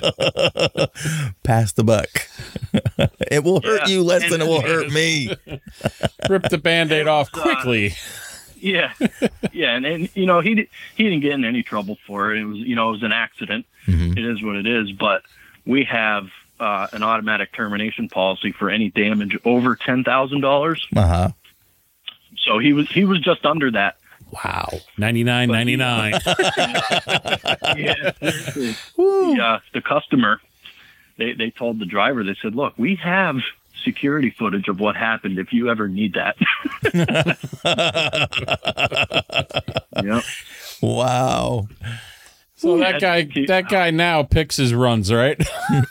Pass the buck. It will hurt you less than it will hurt me. Rip the Band-Aid off quickly. Yeah. Yeah. And he didn't get in any trouble for it. It was, it was an accident. Mm-hmm. It is what it is. But we have an automatic termination policy for any damage over $10,000. Uh-huh. So he was just under that. Wow. $99.99. Yeah. The customer, they told the driver, they said, look, we have security footage of what happened if you ever need that. Yep. Wow. So that guy now picks his runs, right?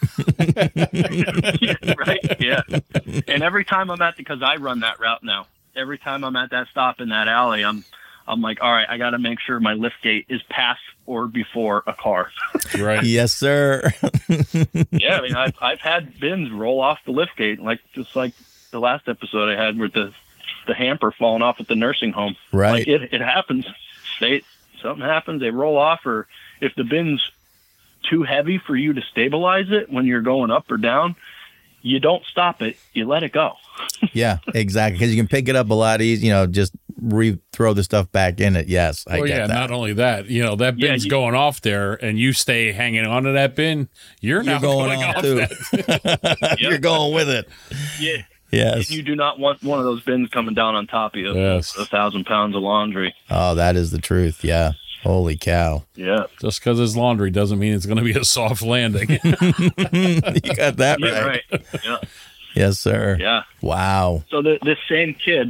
Right. Yeah. And every time I'm because I run that route now, every time I'm at that stop in that alley, I'm like, all right, I got to make sure my lift gate is past or before a car. Right. Yes, sir. Yeah, I mean, I've had bins roll off the lift gate, just like the last episode I had with the hamper falling off at the nursing home. Right. Like it happens. Something happens, they roll off, or if the bin's too heavy for you to stabilize it when you're going up or down, you don't stop it, you let it go. Yeah, exactly. Because you can pick it up a lot easier, just throw the stuff back in it. Yes, I get that. Not only that, that bin's going off there and you stay hanging on to that bin, you're now going off too. Yep. You're going with it. Yeah. Yes. And you do not want one of those bins coming down on top of you. Yes. 1,000 pounds of laundry. Oh, that is the truth. Yeah. Holy cow. Yeah. Just because it's laundry doesn't mean it's going to be a soft landing. You got that Yeah, right. Yeah. Yes, sir. Yeah. Wow. So this same kid,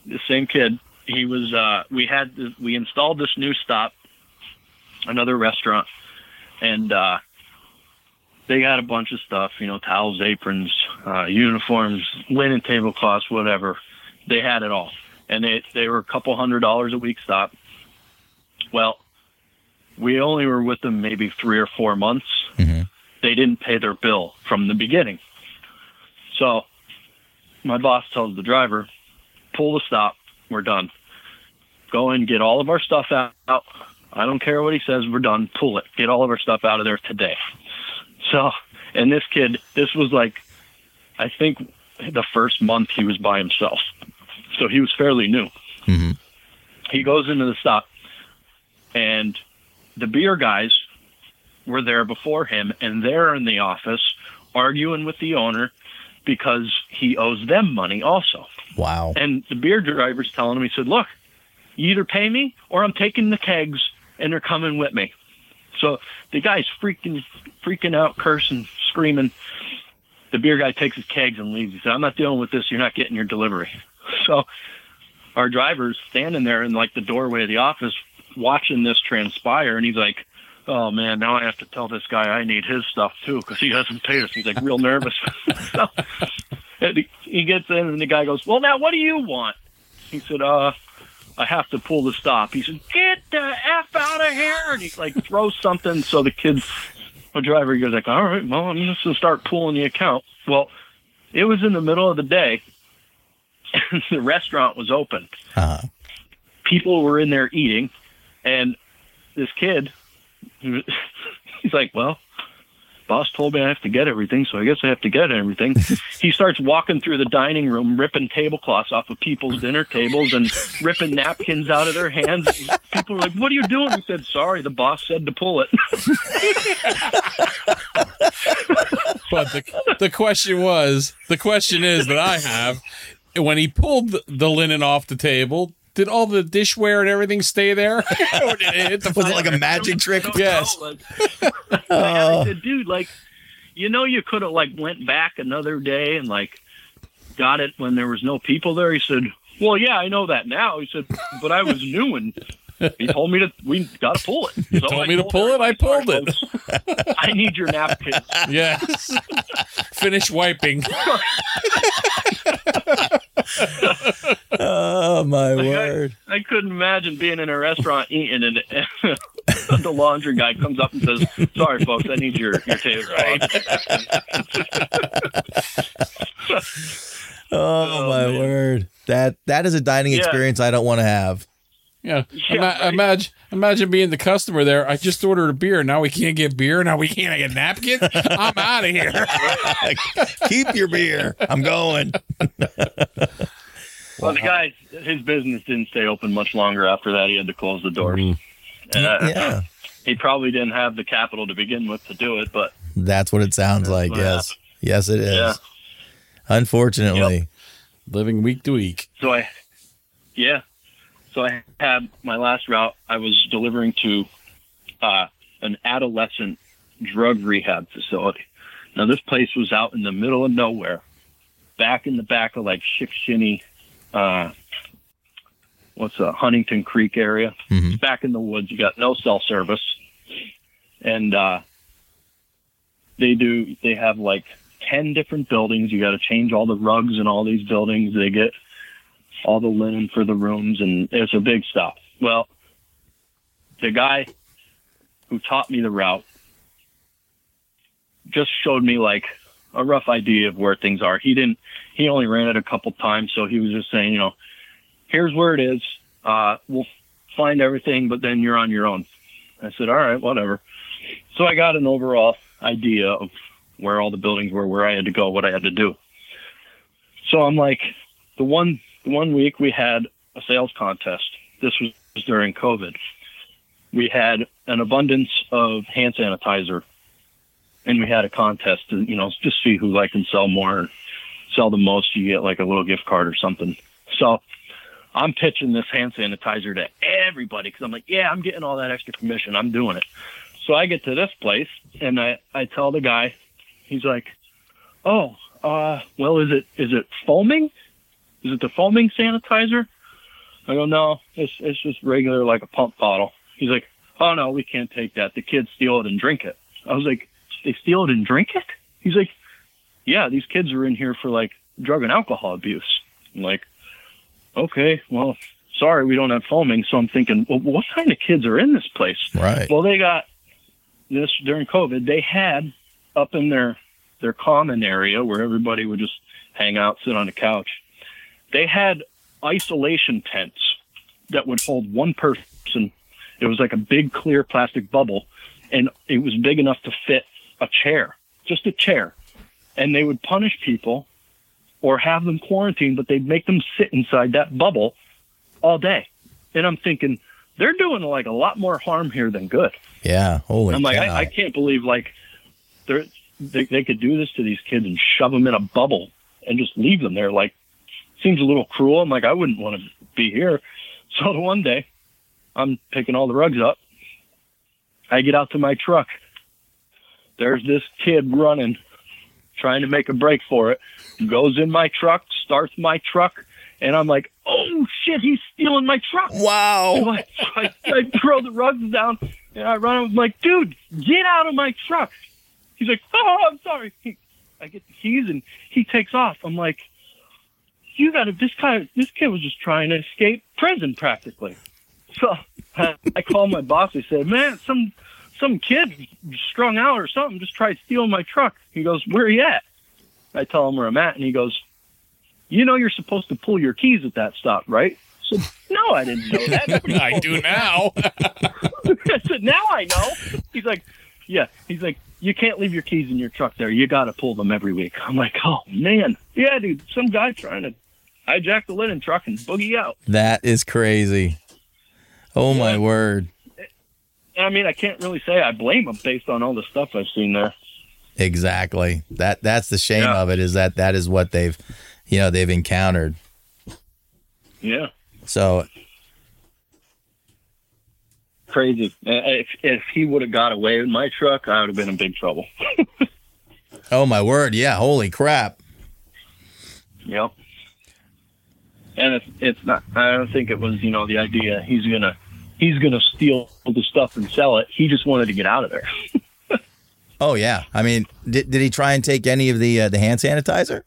he was, we installed this new stop, another restaurant, and they got a bunch of stuff, towels, aprons, uniforms, linen tablecloths, whatever. They had it all. And they were a couple $100 a week stop. Well, we only were with them maybe 3 or 4 months. Mm-hmm. They didn't pay their bill from the beginning. So my boss tells the driver, pull the stop. We're done. Go and get all of our stuff out. I don't care what he says. We're done. Pull it. Get all of our stuff out of there today. So, and this kid, this was like, I think the first month he was by himself. So he was fairly new. Mm-hmm. He goes into the stop, and the beer guys were there before him, and they're in the office arguing with the owner because he owes them money also. Wow. And the beer driver's telling him, he said, look, you either pay me or I'm taking the kegs and they're coming with me. So the guy's freaking out, cursing, screaming. The beer guy takes his kegs and leaves. He said, I'm not dealing with this. You're not getting your delivery. So our driver's standing there in like the doorway of the office watching this transpire, and he's like, oh man, now I have to tell this guy I need his stuff too because he hasn't paid us. He's like real nervous. So he gets in and the guy goes, well, now what do you want? He said, I have to pull the stop. He said, get the F out of here. And he like throws something. So the driver goes like, all right, well, I'm just going to start pulling the account. Well, it was in the middle of the day and the restaurant was open. Uh-huh. People were in there eating, and this kid, he's like, well, boss told me I have to get everything, so I guess I have to get everything. He starts walking through the dining room, ripping tablecloths off of people's dinner tables and ripping napkins out of their hands. People were like, what are you doing? He said, sorry, the boss said to pull it. But the question is that I have, when he pulled the linen off the table, did all the dishware and everything stay there? Or did it hit the Was it like a magic trick? Yes. I said, dude, like, you could have like went back another day and like got it when there was no people there. He said, well, yeah, I know that now. He said, but I was new and he told me we got to pull it. You told me to pull it. I pulled it. I need your napkins. Yes. Finish wiping. Oh, my word. I couldn't imagine being in a restaurant eating and the laundry guy comes up and says, sorry, folks, I need your table. Oh, my word. That is a dining experience I don't want to have. Yeah. Imagine being the customer there. I just ordered a beer. Now we can't get beer. Now we can't get napkins. I'm out of here. Keep your beer. I'm going. Well, the guy, his business didn't stay open much longer after that. He had to close the doors. Yeah. He probably didn't have the capital to begin with to do it, but that's what it sounds like. Yes. Yes, it is. Yeah. Unfortunately. Living week to week. So I had my last route. I was delivering to an adolescent drug rehab facility. Now, this place was out in the middle of nowhere, back in the back of like Shikshinny, Huntington Creek area. Mm-hmm. Back in the woods. You got no cell service. And they have like 10 different buildings. You got to change all the rugs in all these buildings. They get all the linen for the rooms, and it's a big stuff. Well, the guy who taught me the route just showed me like a rough idea of where things are. He only ran it a couple times, so he was just saying, you know, here's where it is. We'll find everything, but then you're on your own. I said, all right, whatever. So I got an overall idea of where all the buildings were, where I had to go, what I had to do. So I'm like, the one week we had a sales contest. This was during COVID. We had an abundance of hand sanitizer, and we had a contest to, you know, just see who can sell more and sell the most. You get like a little gift card or something. So I'm pitching this hand sanitizer to everybody because I'm like, yeah, I'm getting all that extra commission. I'm doing it. So I get to this place and I tell the guy, he's like, oh, well, is it foaming? Is it the foaming sanitizer? I go, no, it's just regular, like a pump bottle. He's like, oh no, we can't take that. The kids steal it and drink it. I was like, they steal it and drink it? He's like, yeah, these kids are in here for like drug and alcohol abuse. I'm like, okay, well, sorry, we don't have foaming. So I'm thinking, well, what kind of kids are in this place? Right. Well, they got this during COVID. They had up in their common area where everybody would just hang out, sit on the couch. They had isolation tents that would hold one person. It was like a big clear plastic bubble, and it was big enough to fit a chair, just a chair. And they would punish people or have them quarantined, but they'd make them sit inside that bubble all day. And I'm thinking, they're doing like a lot more harm here than good. Yeah, holy I'm like, cow. I can't believe like they could do this to these kids and shove them in a bubble and just leave them there. Like, seems a little cruel. I'm like, I wouldn't want to be here. So the one day, I'm picking all the rugs up. I get out to my truck. There's this kid running, trying to make a break for it. Goes in my truck, starts my truck, and I'm like, oh shit, he's stealing my truck. Wow. So I throw the rugs down and I run. I'm like, dude, get out of my truck. He's like, oh, I'm sorry. I get the keys and he takes off. I'm like, this kid was just trying to escape prison practically. So I called my boss. I said, man, some kid strung out or something just tried stealing my truck. He goes, where are you at? I tell him where I'm at, and he goes, you know you're supposed to pull your keys at that stop, right? I said, no, I didn't know that. I do now. I said, now I know. He's like, yeah. He's like, you can't leave your keys in your truck there. You got to pull them every week. I'm like, oh, man. Yeah, dude, some guy trying to hijack the linen truck and boogie out. That is crazy. Oh, yeah. My word. I mean, I can't really say I blame him based on all the stuff I've seen there. Exactly. That's the shame of it, is that is what they've encountered. Yeah. So crazy. If he would have got away with my truck, I would have been in big trouble. Oh my word! Yeah. Holy crap. Yep. And it's not. I don't think it was the idea he's gonna steal the stuff and sell it. He just wanted to get out of there. Oh yeah, I mean, did he try and take any of the hand sanitizer?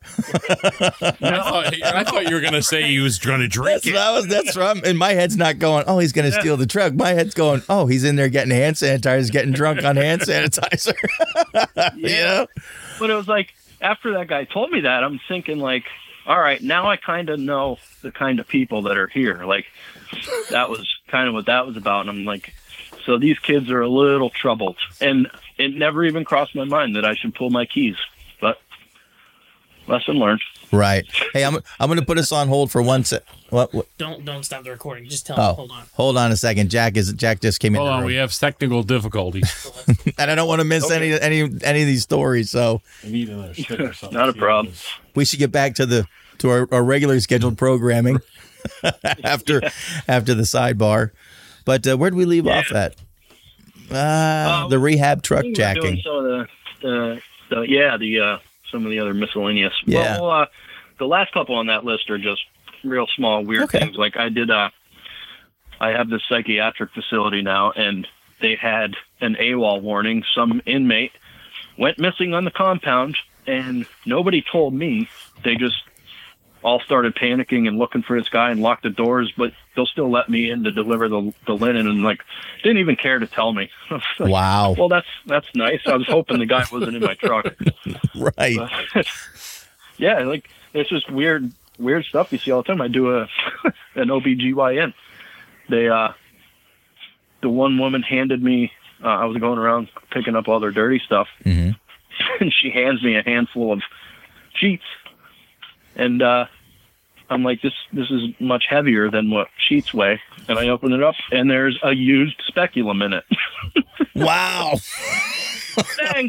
I thought you were going to say he was going to drink it. That's right. And my head's not going, oh, he's going to steal the truck. My head's going, oh, he's in there getting hand sanitizer, getting drunk on hand sanitizer. Yeah. You know? But it was like, after that guy told me that, I'm thinking like, all right, now I kind of know the kind of people that are here. Like, that was kind of what that was about. And I'm like, so these kids are a little troubled. And it never even crossed my mind that I should pull my keys. But lesson learned. Right. Hey, I'm going to put us on hold for 1 sec. What? Don't stop the recording. Just tell me. Hold on. Hold on a second. Jack just came in. Hold on. We have technical difficulties. And I don't want to miss any of these stories. So we need another stick or something. Not a problem. We should get back to our regularly scheduled programming after the sidebar. But where did we leave off at? The rehab truck jacking. Some of some of the other miscellaneous. Yeah. Well, the last couple on that list are just real small, weird things. Like I have this psychiatric facility now, and they had an AWOL warning. Some inmate went missing on the compound, and nobody told me. They just all started panicking and looking for this guy and locked the doors, but they'll still let me in to deliver the linen, and like didn't even care to tell me. Like, wow. Well, that's nice. I was hoping the guy wasn't in my truck. Right. But, yeah, like it's just weird stuff you see all the time. I do an OBGYN. They the one woman handed me. I was going around picking up all their dirty stuff, mm-hmm. and she hands me a handful of sheets. And I'm like, this is much heavier than what sheets weigh. And I open it up, and there's a used speculum in it. Wow. Dang.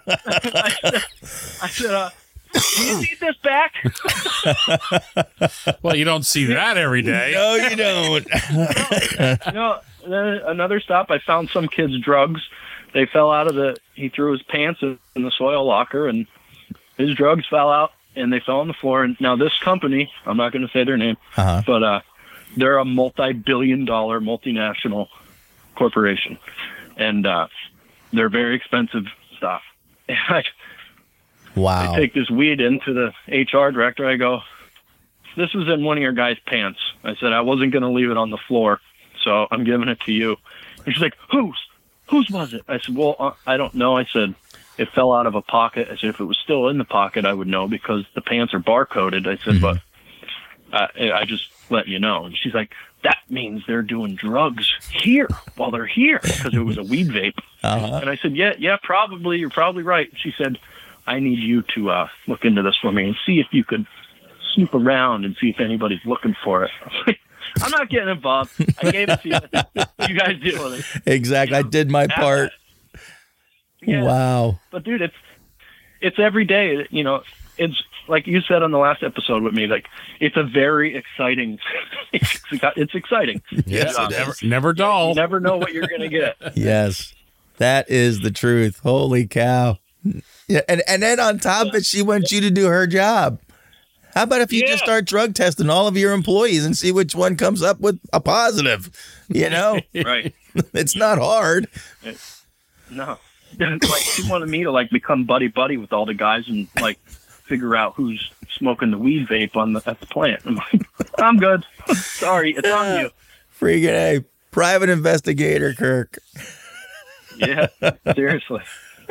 I said, can you need this back? Well, you don't see that every day. No, you don't. Then another stop, I found some kid's drugs. They fell out of he threw his pants in the soil locker, and his drugs fell out. And they fell on the floor. And now this company, I'm not going to say their name, but they're a multi-billion-dollar multinational corporation, and they're very expensive stuff. And wow. I take this weed into the HR director. I go, "This was in one of your guys' pants." I said, "I wasn't going to leave it on the floor, so I'm giving it to you." And she's like, "Whose was it?" I said, "Well, I don't know." I said, "It fell out of a pocket." I said, "If it was still in the pocket, I would know because the pants are barcoded." I said, mm-hmm. "But I just let you know." And she's like, "That means they're doing drugs here while they're here," because it was a weed vape. Uh-huh. And I said, yeah, probably. You're probably right. She said, "I need you to look into this for me and see if you could snoop around and see if anybody's looking for it." I'm not getting involved. I gave it to you. You guys deal with it. Exactly. I did my part. Yeah. Wow. But dude, it's every day, it's like you said on the last episode with me, like it's a very exciting, it's exciting. Yes, never dull. You never know what you're going to get. Yes, that is the truth. Holy cow. Yeah. And then on top of it, she wants you to do her job. How about if you just start drug testing all of your employees and see which one comes up with a positive, Right. It's not hard. No. Like she wanted me to become buddy with all the guys and figure out who's smoking the weed vape at the plant. I'm like, I'm good. Sorry, it's on you. Freaking A. Private investigator, Kirk. Yeah, seriously.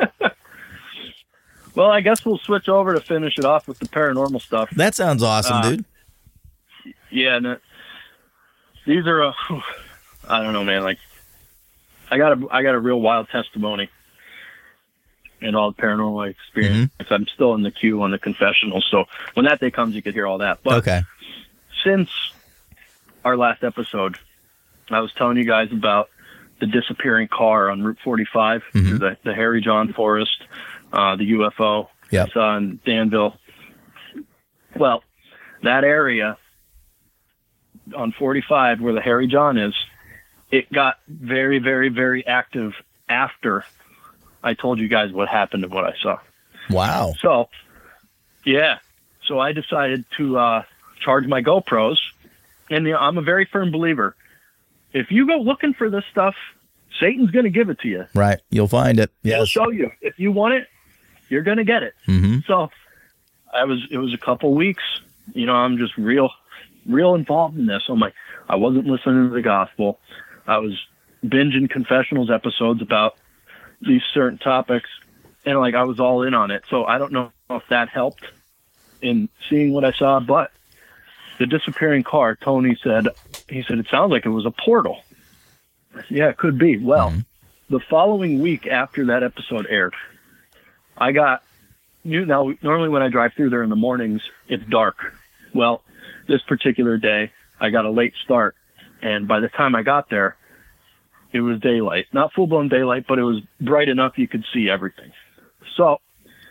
Well, I guess we'll switch over to finish it off with the paranormal stuff. That sounds awesome, dude. Yeah, these are I don't know, man. I got a real wild testimony and all the paranormal experience. Mm-hmm. I'm still in the queue on the confessional, so when that day comes, you could hear all that. But okay. Since our last episode, I was telling you guys about the disappearing car on Route 45 mm-hmm. through the Harry John Forest, the UFO I saw in Danville. Well, that area on 45 where the Harry John is, it got very, very, very active after I told you guys what happened and what I saw. Wow. So, yeah. So I decided to charge my GoPros. And I'm a very firm believer. If you go looking for this stuff, Satan's going to give it to you. Right. You'll find it. Yes. He'll show you. If you want it, you're going to get it. Mm-hmm. So it was a couple weeks. I'm just real involved in this. I'm like, I wasn't listening to the gospel. I was binging confessionals episodes about these certain topics, and I was all in on it. So I don't know if that helped in seeing what I saw, but the disappearing car, Tony said, it sounds like it was a portal. I said, yeah, it could be. Well, the following week after that episode aired, I got, normally when I drive through there in the mornings, it's dark. Well, this particular day, I got a late start, and by the time I got there, it was daylight. Not full-blown daylight, but it was bright enough you could see everything. So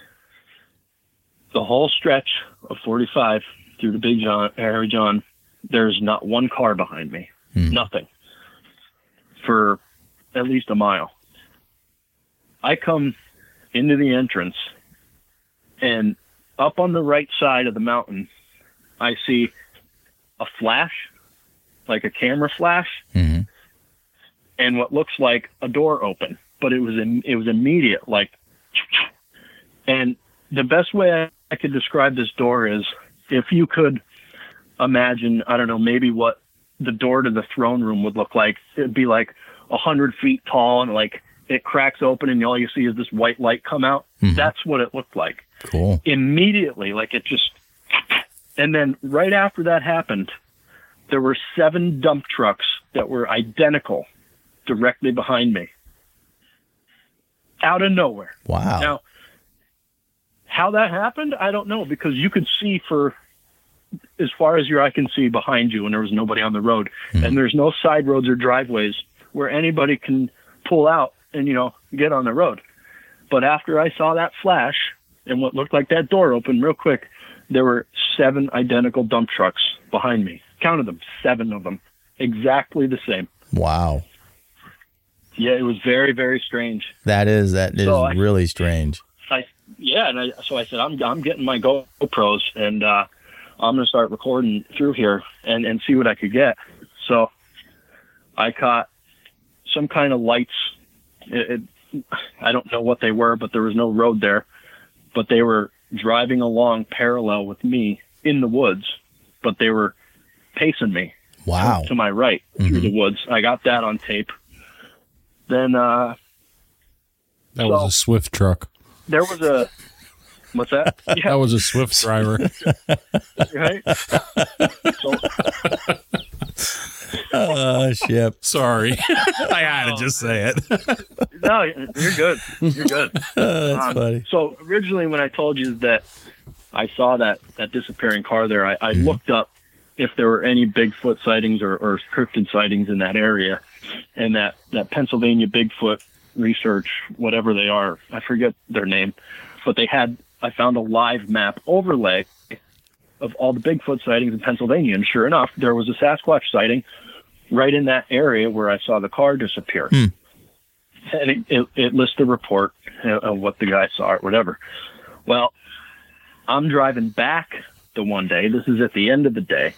the whole stretch of 45 through the Big John, Harry John, there's not one car behind me. Nothing. For at least a mile. I come into the entrance, and up on the right side of the mountain, I see a flash, like a camera flash, and what looks like a door open, but it was immediate, and the best way I could describe this door is if you could imagine, I don't know, maybe what the door to the throne room would look like. It'd be like 100 feet tall, and like it cracks open and all you see is this white light come out. Mhm. That's what it looked like. Cool. Immediately, like it just, and then right after that happened, there were 7 dump trucks that were identical directly behind me. Out of nowhere. Wow. Now, how that happened, I don't know, because you could see for as far as your eye can see behind you, and there was nobody on the road. And there's no side roads or driveways where anybody can pull out and, you know, get on the road. But after I saw that flash and what looked like that door open real quick, there were 7 identical dump trucks behind me. Counted them, 7 of them, exactly the same. Wow. Yeah, it was very, very strange. That is really strange. So I said, I'm getting my GoPros, and I'm going to start recording through here and see what I could get. So I caught some kind of lights. I don't know what they were, but there was no road there. But they were driving along parallel with me in the woods, but they were pacing me. Wow. To my right through the woods. I got that on tape. Then that was a Swift truck. There was a what's that? Yeah. That was a Swift driver. Right? Ship. Sorry. I had to just say it. No, you're good. You're good. That's funny. So originally when I told you that I saw that disappearing car there, I looked up if there were any Bigfoot sightings or cryptid sightings in that area. And that Pennsylvania Bigfoot research, whatever they are, I forget their name, but I found a live map overlay of all the Bigfoot sightings in Pennsylvania. And sure enough, there was a Sasquatch sighting right in that area where I saw the car disappear. And it lists the report of what the guy saw or whatever. Well, I'm driving back the one day. This is at the end of the day.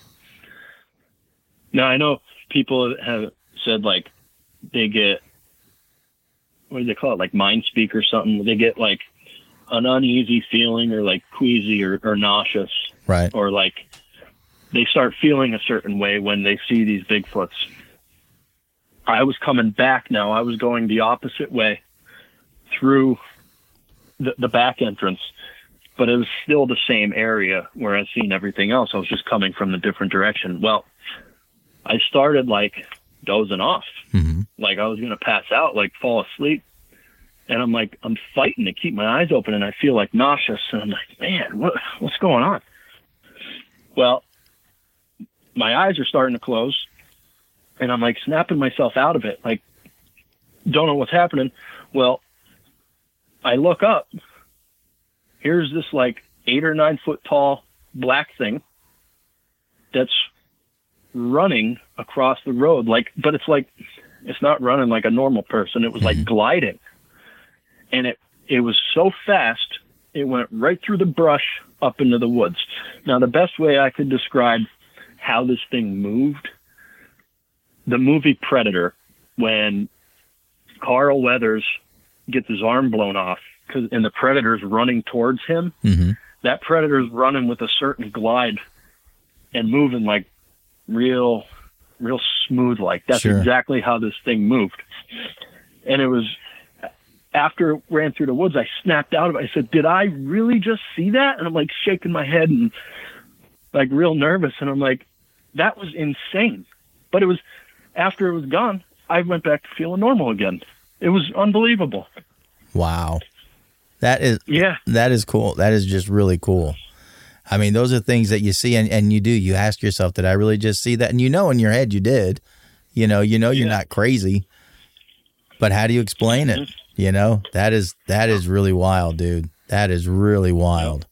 Now, I know people have said, like, they get, what do they call it, like mind speak or something. They get, like, an uneasy feeling or, like, queasy or nauseous. Right. Or, like, they start feeling a certain way when they see these Bigfoots. I was coming back now. I was going the opposite way through the back entrance, but it was still the same area where I'd seen everything else. I was just coming from the different direction. Well, I started, like, dozing off. Like I was going to pass out, like fall asleep. And I'm like, I'm fighting to keep my eyes open, and I feel like nauseous. And I'm like, man, what's going on? Well, my eyes are starting to close, and I'm like snapping myself out of it. Like, don't know what's happening. Well, I look up. Here's this like 8 or 9 foot tall black thing that's running across the road. But it's like, it's not running like a normal person. It was like gliding. And it was so fast, it went right through the brush up into the woods. Now, the best way I could describe how this thing moved, the movie Predator, when Carl Weathers gets his arm blown off and the Predator's running towards him, that Predator's running with a certain glide and moving like real smooth. Like that's exactly how this thing moved. And it was, after it ran through the woods, I snapped out of it. I said, did I really just see that? And I'm like shaking my head and like real nervous. And I'm like, that was insane. But it was, after it was gone, I went back to feeling normal again. It was unbelievable. Wow. That is cool. That is just really cool. I mean, those are things that you see and you ask yourself, did I really just see that? And you know in your head you did. You're not crazy. But how do you explain it? You know, that is really wild, dude. That is really wild.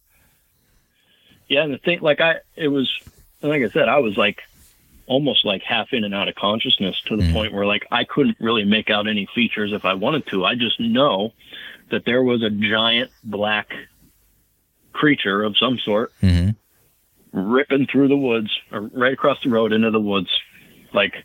Yeah, and the thing, like I said, I was like almost like half in and out of consciousness to the point where like I couldn't really make out any features if I wanted to. I just know that there was a giant black creature of some sort ripping through the woods, or right across the road into the woods. Like,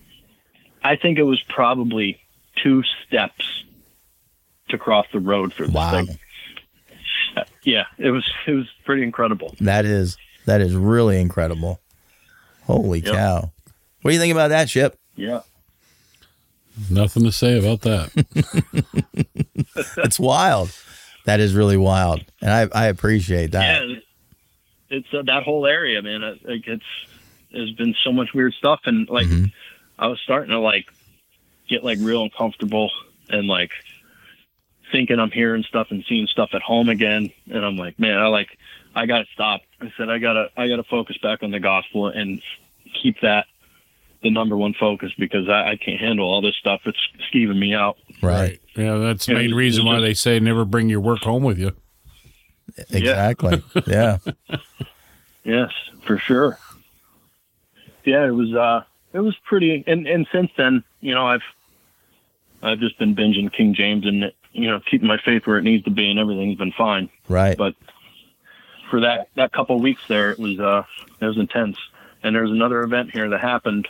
I think it was probably 2 steps to cross the road for this thing. Yeah, it was pretty incredible. That is really incredible. Holy cow. What do you think about that, Ship? Yeah. Nothing to say about that. It's wild. That is really wild. And I appreciate that. Yeah. It's that whole area, man. There's been so much weird stuff. And like, I was starting to like get like real uncomfortable and like thinking I'm hearing stuff and seeing stuff at home again. And I'm like, man, I got to stop. I said, I gotta focus back on the gospel and keep that the number one focus, because I can't handle all this stuff. It's skeeving me out. Right. Yeah, that's the main reason why they say never bring your work home with you. Exactly. Yeah. Yes, for sure. Yeah, it was pretty, and since then, I've just been binging King James and, keeping my faith where it needs to be, and everything's been fine. Right. But for that couple of weeks there, it was intense. And there's another event here that happened.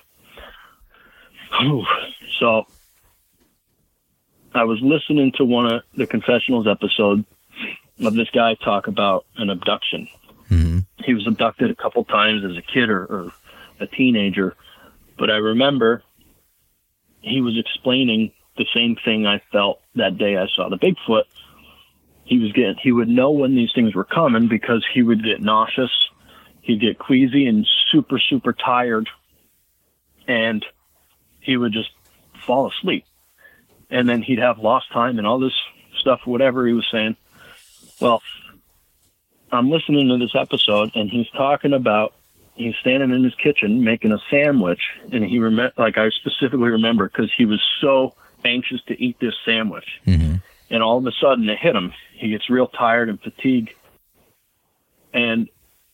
So I was listening to one of the confessionals episode of this guy talk about an abduction. Mm-hmm. He was abducted a couple times as a kid or a teenager, but I remember he was explaining the same thing I felt that day I saw the Bigfoot. He would know when these things were coming because he would get nauseous, he'd get queasy and super, super tired, and he would just fall asleep. And then he'd have lost time and all this stuff, whatever he was saying. Well, I'm listening to this episode, and he's talking about, he's standing in his kitchen making a sandwich, and I specifically remember because he was so anxious to eat this sandwich. Mm-hmm. And all of a sudden it hit him. He gets real tired and fatigued. And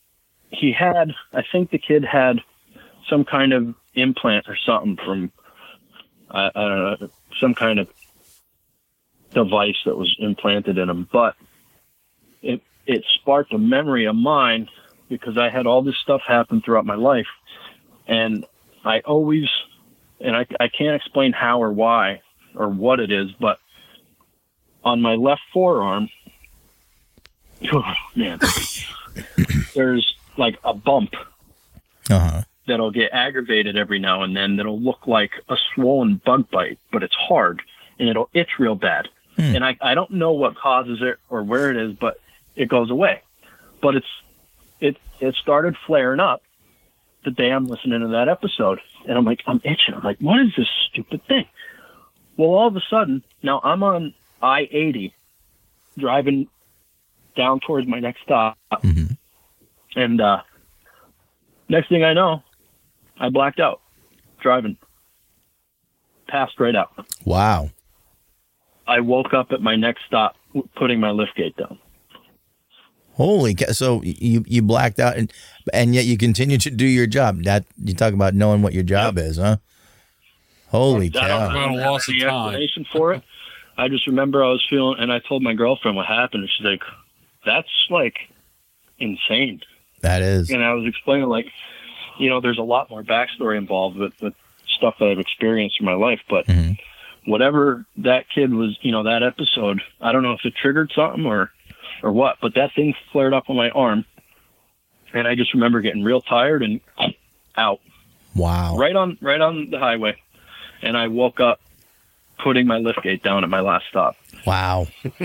I think the kid had some kind of implant or something from, I don't know, some kind of device that was implanted in him. But it sparked a memory of mine because I had all this stuff happen throughout my life. And I always, and I can't explain how or why or what it is, but on my left forearm, oh man, there's like a bump that'll get aggravated every now and then. That'll look like a swollen bug bite, but it's hard and it'll itch real bad. And I don't know what causes it or where it is, but it goes away. But it started flaring up the day I'm listening to that episode, and I'm like, I'm itching. I'm like, what is this stupid thing? Well, all of a sudden, now I'm on I-80 driving down towards my next stop. Mm-hmm. And next thing I know, I blacked out driving. Passed right out. Wow. I woke up at my next stop putting my lift gate down. Holy cow. So you blacked out and yet you continue to do your job. That you talk about knowing what your job is, huh? Holy cow. I don't About a loss of have any time. explanation for it. I just remember I was feeling, and I told my girlfriend what happened, and she's like, that's like insane. That is. And I was explaining, like, there's a lot more backstory involved with stuff that I've experienced in my life, but whatever that kid was, that episode, I don't know if it triggered something or what, but that thing flared up on my arm, and I just remember getting real tired and out. Wow. Right on the highway. And I woke up putting my lift gate down at my last stop. Wow.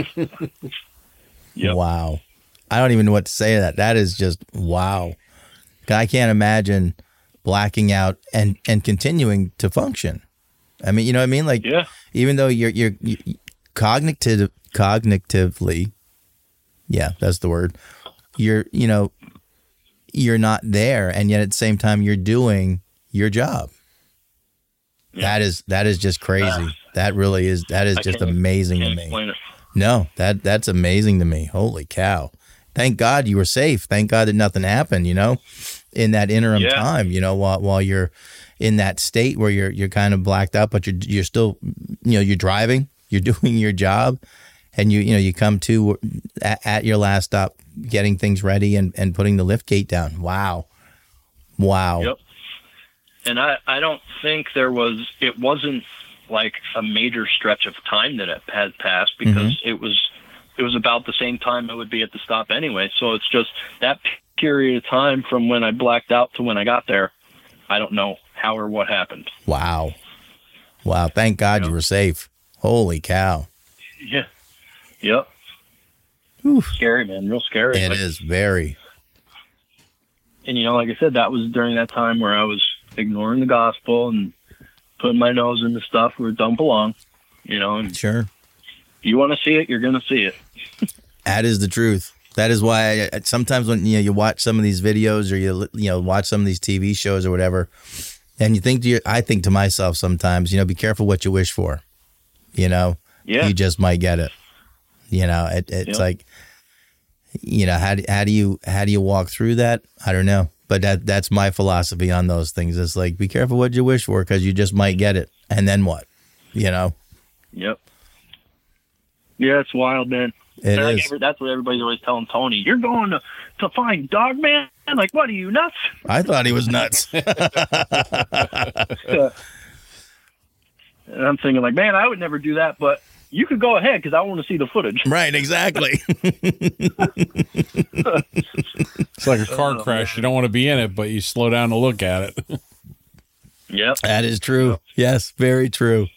Yep. Wow. I don't even know what to say to that. That is just wow. I can't imagine blacking out and continuing to function. I mean, you know what I mean? Like, even though you're cognitively, yeah, that's the word. You're not there, and yet at the same time you're doing your job. Yeah. That is just crazy. That really is. That is just amazing to me. No, that's amazing to me. Holy cow! Thank God you were safe. Thank God that nothing happened. In that interim time. While you're in that state where you're kind of blacked out, but you're still, you're driving, you're doing your job, and you come to at your last stop, getting things ready and putting the lift gate down. Wow. Yep. And I don't think it wasn't like a major stretch of time that it had passed, because it was about the same time it would be at the stop anyway. So it's just that period of time from when I blacked out to when I got there I don't know how or what happened. Wow. Thank God you were safe. Holy cow. Yeah. Yep. Oof. Scary, man. Real scary. It is very. And, like I said, that was during that time where I was ignoring the gospel and putting my nose into stuff where it don't belong, and Sure. You want to see it, you're going to see it. That is the truth. That is why sometimes when you watch some of these videos or you watch some of these TV shows or whatever, and I think to myself sometimes, be careful what you wish for. Yeah. You just might get it. It's like, how do you walk through that? I don't know, but that's my philosophy on those things. It's like, be careful what you wish for, because you just might get it, and then what? Yep. Yeah, it's wild, man. It is. That's what everybody's always telling Tony. You're going to find Dogman? Like, what are you, nuts? I thought he was nuts. And I'm thinking, like, man, I would never do that, but you could go ahead because I want to see the footage. Right, exactly. It's like a car crash. You don't want to be in it, but you slow down to look at it. Yep. That is true. Yes, very true.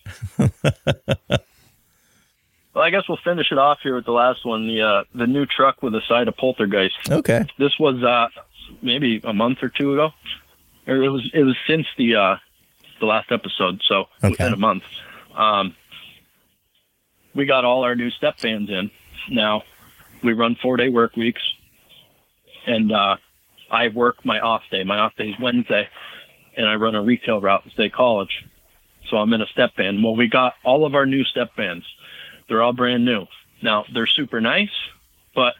Well, I guess we'll finish it off here with the last one, the new truck with a side of poltergeist. Okay. This was maybe a month or two ago. Or it was since the last episode, so within a month. We got all our new step vans in. Now, we run 4-day work weeks, and I work my off day. My off day is Wednesday, and I run a retail route at State College. So I'm in a step van. Well, we got all of our new step vans. They're all brand new. Now, they're super nice, but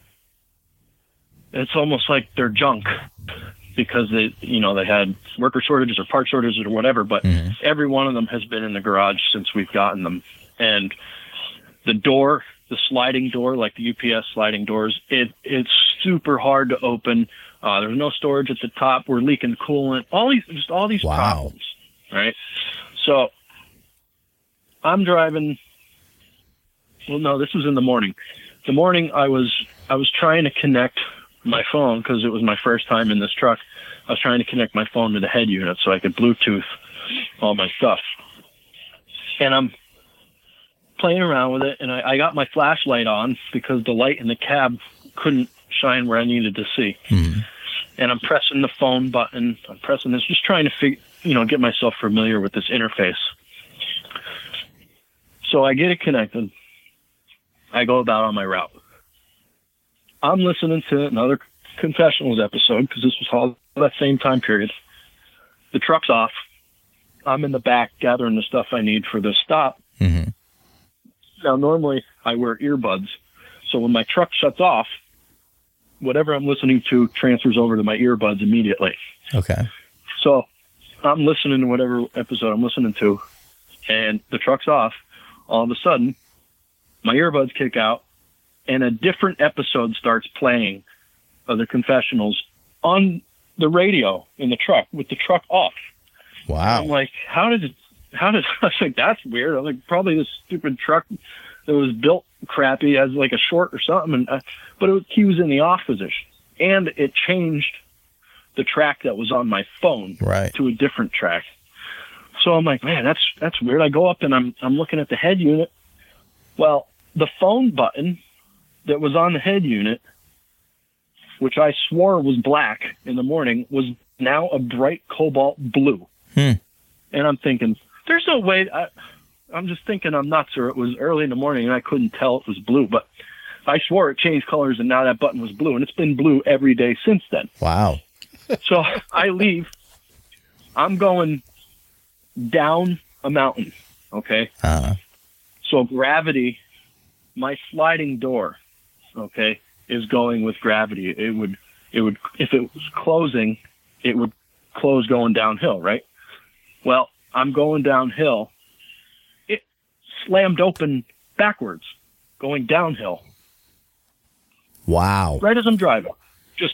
it's almost like they're junk because they had worker shortages or part shortages or whatever, but every one of them has been in the garage since we've gotten them. And the door, the sliding door, like the UPS sliding doors, it's super hard to open. There's no storage at the top. We're leaking coolant. All these problems, right? So I'm driving. Well, no, this was in the morning. The morning I was trying to connect my phone because it was my first time in this truck. I was trying to connect my phone to the head unit so I could Bluetooth all my stuff. And I'm playing around with it, and I got my flashlight on because the light in the cab couldn't shine where I needed to see. And I'm pressing the phone button. I'm pressing this, just trying to get myself familiar with this interface. So I get it connected. I go about on my route. I'm listening to another Confessionals episode because this was all that same time period. The truck's off. I'm in the back gathering the stuff I need for the stop. Now, normally I wear earbuds. So when my truck shuts off, whatever I'm listening to transfers over to my earbuds immediately. Okay. So I'm listening to whatever episode I'm listening to, and the truck's off. All of a sudden, my earbuds kick out, and a different episode starts playing of the Confessionals on the radio in the truck with the truck off. Wow. I'm like, how did I was like, that's weird. I'm like, probably this stupid truck that was built crappy as like a short or something. But he was in the off position, and it changed the track that was on my phone to a different track. So I'm like, man, that's weird. I go up and I'm looking at the head unit. Well, the phone button that was on the head unit, which I swore was black in the morning, was now a bright cobalt blue. And I'm thinking, there's no way. I'm just thinking I'm nuts, or it was early in the morning and I couldn't tell it was blue. But I swore it changed colors and now that button was blue, and it's been blue every day since then. Wow. So I leave. I'm going down a mountain, okay? So gravity, my sliding door, okay, is going with gravity. It would, if it was closing, it would close going downhill, right? Well, I'm going downhill. It slammed open backwards, going downhill. Wow. Right as I'm driving. Just,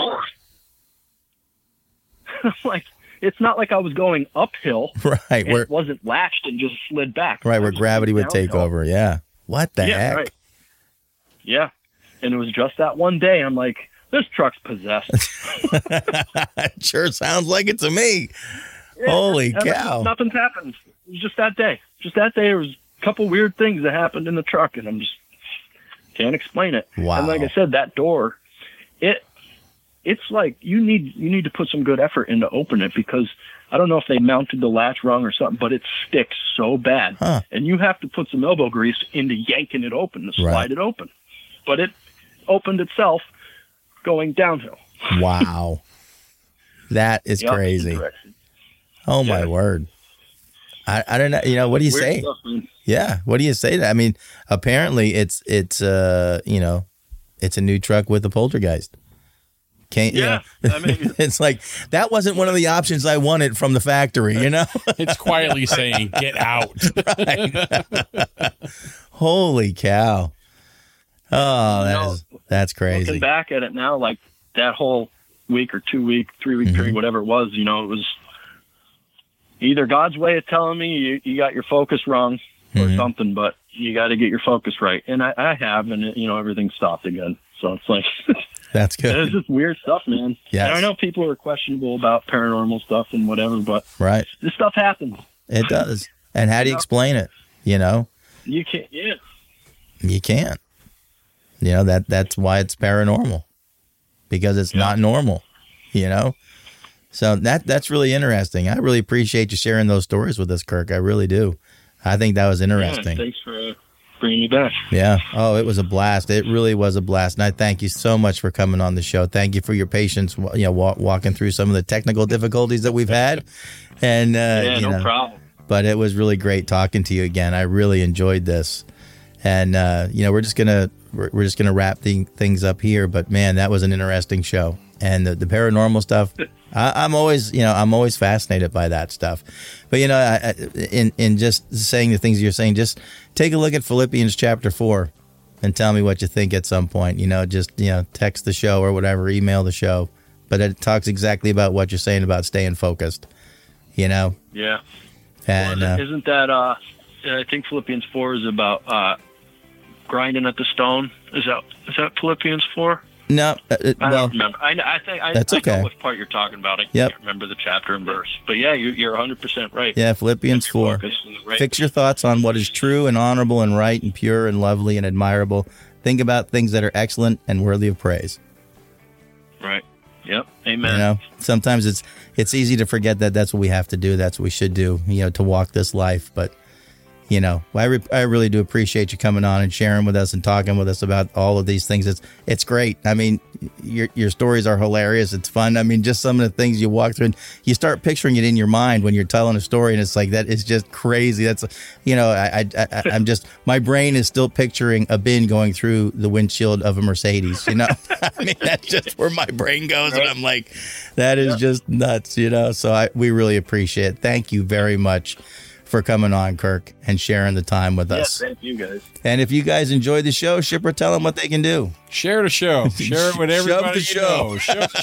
like, it's not like I was going uphill. Right. It wasn't latched and just slid back. Right, where gravity would take over. Yeah. What the heck? Right. Yeah. And it was just that one day. I'm like, this truck's possessed. Sure sounds like it to me. Yeah, Holy cow. Nothing's happened. It was just that day. There was a couple weird things that happened in the truck, and I'm just can't explain it. Wow. And like I said, that door, it's like you need to put some good effort in to open it, because I don't know if they mounted the latch wrong or something, but it sticks so bad. Huh. And you have to put some elbow grease into yanking it open to slide it open. But it opened itself going downhill. Wow. That is crazy. Oh, my word. I don't know. You know, what do you say? Stuff, yeah. What do you say to that? I mean, apparently it's a new truck with a poltergeist. I mean, it's like, that wasn't one of the options I wanted from the factory, you know? It's quietly saying, get out. Right. Holy cow. Oh, that's crazy. Looking back at it now, like that whole week or 2 week, 3 week period, whatever it was, you know, it was either God's way of telling me you got your focus wrong or something, but you got to get your focus right. And I have, and everything stopped again. So it's like, that's good. It's just weird stuff, man. Yes. And I know people are questionable about paranormal stuff and whatever, but this stuff happens. It does. And how do you explain it? You know, you can't. Yeah, you can't. You know, that's why it's paranormal, because it's not normal. You know, so that's really interesting. I really appreciate you sharing those stories with us, Kirk. I really do. I think that was interesting. Yeah, thanks for bringing me back. Yeah. Oh, it was a blast. It really was a blast. And I thank you so much for coming on the show. Thank you for your patience, walking through some of the technical difficulties that we've had. And no problem. But it was really great talking to you again. I really enjoyed this. And we're just gonna wrap things up here. But man, that was an interesting show. And the paranormal stuff, I'm always fascinated by that stuff. But in just saying the things you're saying, just take a look at Philippians chapter 4 and tell me what you think at some point. Text the show or whatever, email the show. But it talks exactly about what you're saying about staying focused. Yeah. And isn't that I think Philippians 4 is about grinding at the stone? Is that Philippians 4? No, I don't remember. I think that's okay. I know which part you're talking about. I can't remember the chapter and verse, but yeah, you're 100% right. Yeah, Philippians 4. Fix your thoughts on what is true and honorable and right and pure and lovely and admirable. Think about things that are excellent and worthy of praise. Right. Yep. Amen. Sometimes it's easy to forget that that's what we have to do. That's what we should do. To walk this life, but. I really do appreciate you coming on and sharing with us and talking with us about all of these things. It's great. I mean, your stories are hilarious. It's fun. I mean, just some of the things you walk through, and you start picturing it in your mind when you're telling a story, and it's like, that is just crazy. That's, I'm just, my brain is still picturing a bin going through the windshield of a Mercedes, I mean, that's just where my brain goes. Right. And I'm like, that is just nuts, so we really appreciate it. Thank you very much for coming on, Kirk, and sharing the time with us. Thank you, guys. And if you guys enjoyed the show, Shipper, tell them what they can do. Share the show. Share it with everybody you know. Share the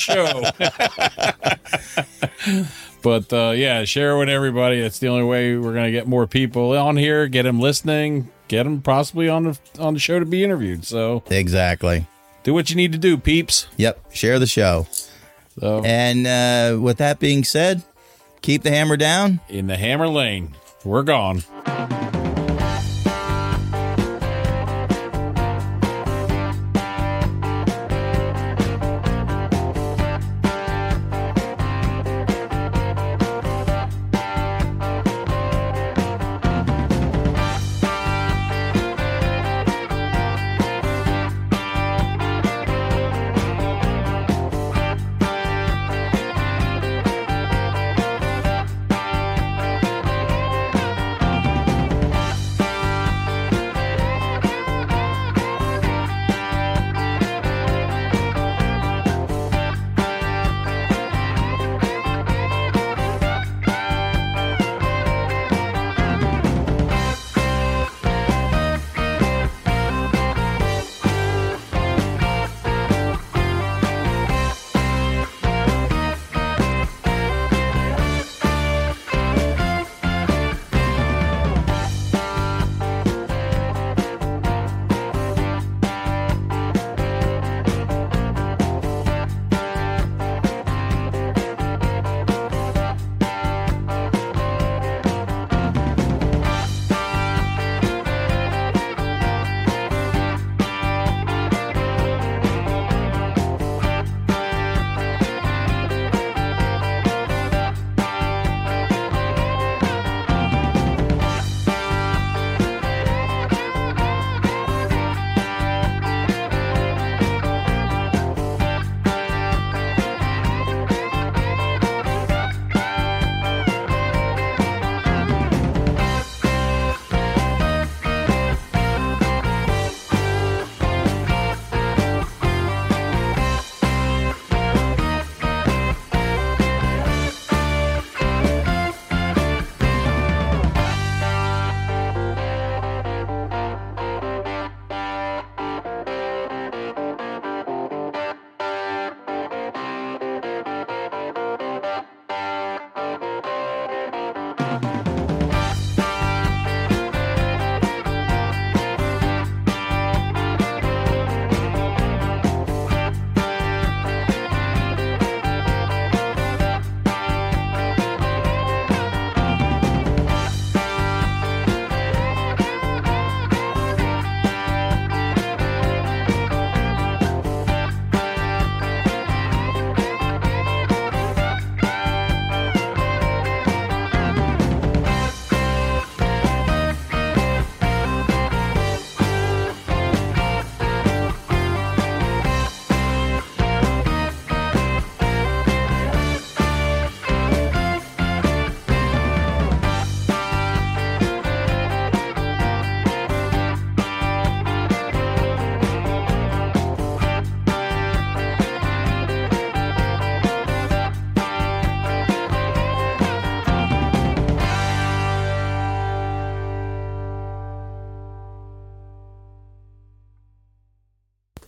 show. But, share it with everybody. That's the only way we're going to get more people on here, get them listening, get them possibly on the show to be interviewed. So exactly. Do what you need to do, peeps. Yep. Share the show. So, and with that being said, keep the hammer down. In the hammer lane. We're gone.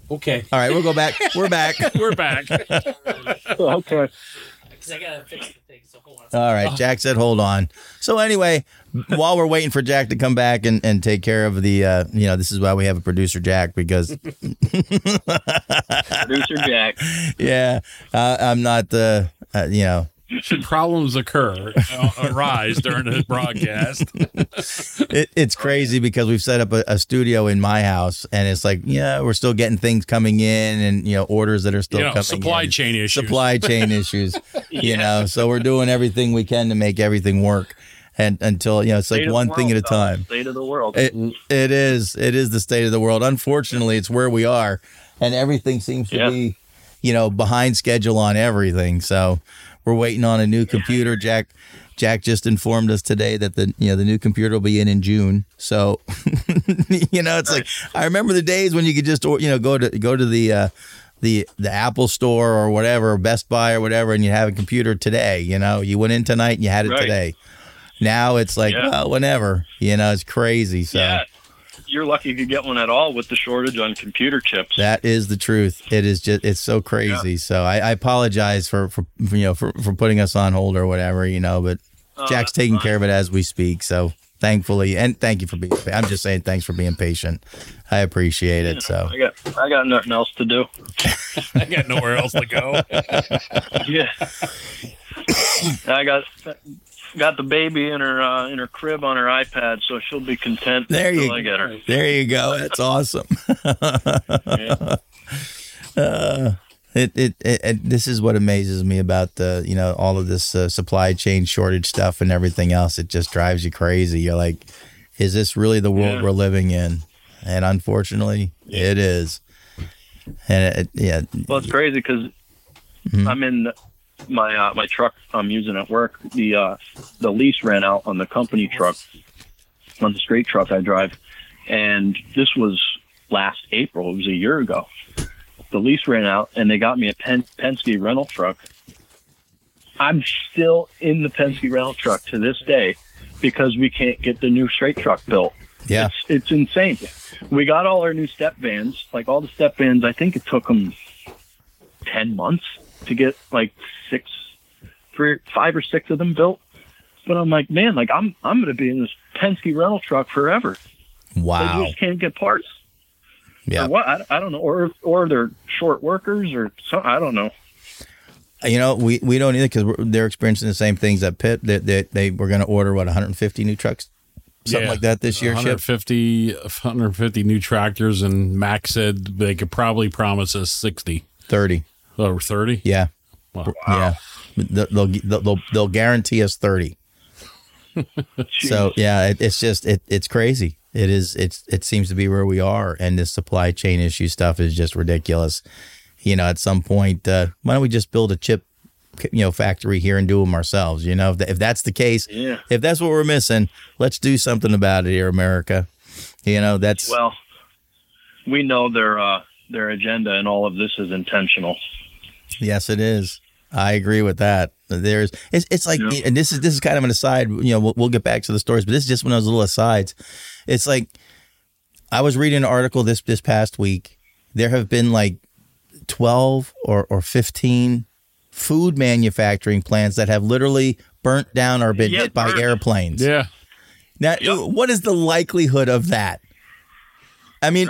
Okay. All right, we'll go back. We're back. We're back. Okay. Because I gotta fix the thing. So hold on. All right, Jack said hold on. So anyway, while we're waiting for Jack to come back and take care of the, this is why we have a producer, Jack, because Producer Jack. yeah, I'm not Should problems arise during the broadcast? It's crazy because we've set up a studio in my house, and it's like, we're still getting things coming in, and orders that are still coming supply in. chain issues. Supply chain issues. So we're doing everything we can to make everything work, and until it's like one thing at a time. State of the world. It is the state of the world. Unfortunately, it's where we are, and everything seems to be behind schedule on everything. So we're waiting on a new computer. Jack just informed us today that the new computer will be in June. So it's like, I remember the days when you could just go to the Apple store or whatever, Best Buy or whatever, and you have a computer today. You went in tonight and you had it today. Now it's like, well, whenever. It's crazy. So. Yeah. You're lucky if you get one at all with the shortage on computer chips. That is the truth. It is it's so crazy. Yeah. So I apologize for putting us on hold or whatever, but Jack's taking care of it as we speak. So thankfully, and thank you for being, I'm just saying thanks for being patient. I appreciate it. So I got nothing else to do. I got nowhere else to go. Yeah. I got the baby in her crib on her iPad, so she'll be content until I get her. There you go. That's awesome. This is what amazes me about the all of this supply chain shortage stuff and everything else. It just drives you crazy. You're like, is this really the world we're living in? And unfortunately, it is. And well, it's crazy because I'm in my truck I'm using at work. The lease ran out on the company truck, on the straight truck I drive, and this was last April. It was a year ago. The lease ran out, and they got me a Penske rental truck. I'm still in the Penske rental truck to this day because we can't get the new straight truck built. Yeah, it's insane. We got all our new step vans, like all the step vans. I think it took them 10 months to get like 5 or 6 of them built. But I'm like, man, like I'm going to be in this Penske rental truck forever. Wow. They just can't get parts. Yeah. Or what? I don't know. Or they're short workers or something. I don't know. We don't either because they're experiencing the same things at Pitt. They were going to order 150 new trucks, something like that this year. 150 new tractors, and Max said they could probably promise us 30. Oh, 30? Yeah. Wow. Yeah. They'll guarantee us 30. So yeah, it's crazy. It seems to be where we are, and this supply chain issue stuff is just ridiculous. At some point, why don't we just build a chip, factory here and do them ourselves? If that's the case, if that's what we're missing, let's do something about it here, America. That's well, we know their agenda and all of this is intentional. Yes, it is. I agree with that. It's like, and this is kind of an aside. We'll get back to the stories, but this is just one of those little asides. It's like I was reading an article this past week. There have been like 12 or 15 food manufacturing plants that have literally burnt down or been hit by airplanes. Yeah. Now, what is the likelihood of that? I mean,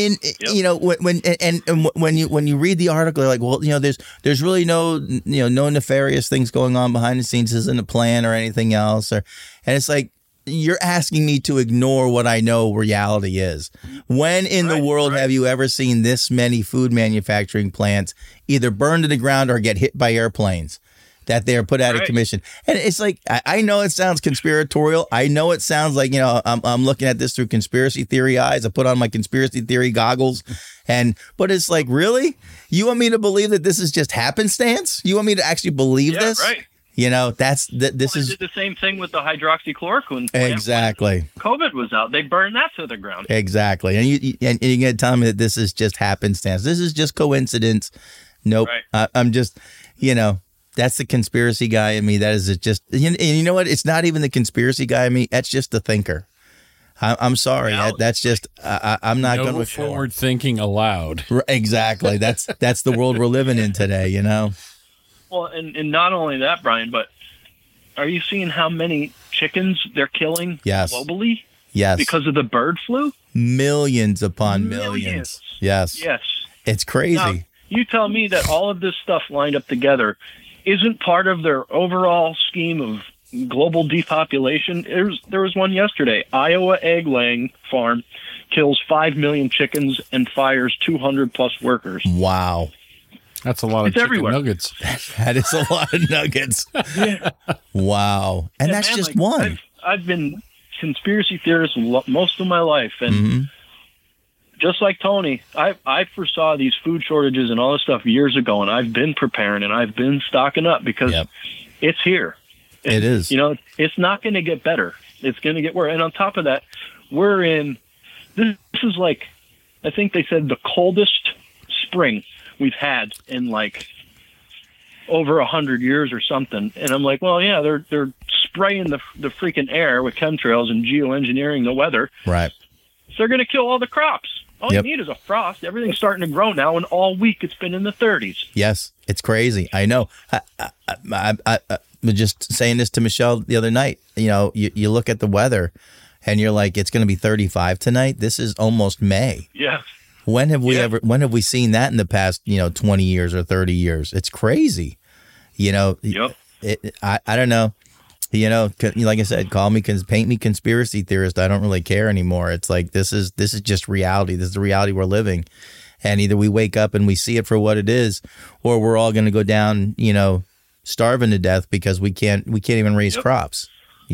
when you read the article, you're like, well, there's really no nefarious things going on behind the scenes. This isn't a plan or anything else, and it's like you're asking me to ignore what I know reality is. When in the world have you ever seen this many food manufacturing plants either burn to the ground or get hit by airplanes that they are put out of commission? And it's like, I know it sounds conspiratorial. I know it sounds like, I'm looking at this through conspiracy theory eyes. I put on my conspiracy theory goggles, but it's like, really? You want me to believe that this is just happenstance? You want me to actually believe this? Right. This is did the same thing with the hydroxychloroquine plant. Exactly. COVID was out. They burned that to the ground. Exactly. And you're going to tell me that this is just happenstance. This is just coincidence. Nope. Right. I'm just, that's the conspiracy guy in me. That is just, and you know what? It's not even the conspiracy guy in me. That's just the thinker. I'm sorry. That's just I'm not no going forward thinking allowed. Exactly. That's the world we're living in today. You know. Well, and not only that, Brian, but are you seeing how many chickens they're killing globally? Yes. Because of the bird flu? Millions upon millions. Yes. Yes. It's crazy. Now, you tell me that all of this stuff lined up together isn't part of their overall scheme of global depopulation. There was one yesterday. Iowa egg laying farm kills 5 million chickens and fires 200 plus workers. Wow. That's a lot of chicken nuggets. That is a lot of nuggets. Yeah. Wow. And that's man, just one. I've been conspiracy theorist most of my life. And just like Tony, I foresaw these food shortages and all this stuff years ago, and I've been preparing and I've been stocking up because it's here. It is. You know, it's not going to get better. It's going to get worse. And on top of that, this is like, I think they said the coldest spring we've had in like over 100 years or something. And I'm like, well, yeah, they're spraying the freaking air with chemtrails and geoengineering the weather. Right. So they're going to kill all the crops. All you need is a frost. Everything's starting to grow now, and all week it's been in the 30s. Yes, it's crazy. I know. I was just saying this to Michelle the other night. You know, you look at the weather, and you're like, it's going to be 35 tonight. This is almost May. Yeah. When have we seen that in the past, 20 years or 30 years? It's crazy. You know, I don't know. You know, like I said, paint me conspiracy theorist. I don't really care anymore. It's like, this is just reality. This is the reality we're living. And either we wake up and we see it for what it is, or we're all going to go down, starving to death because we can't even raise crops,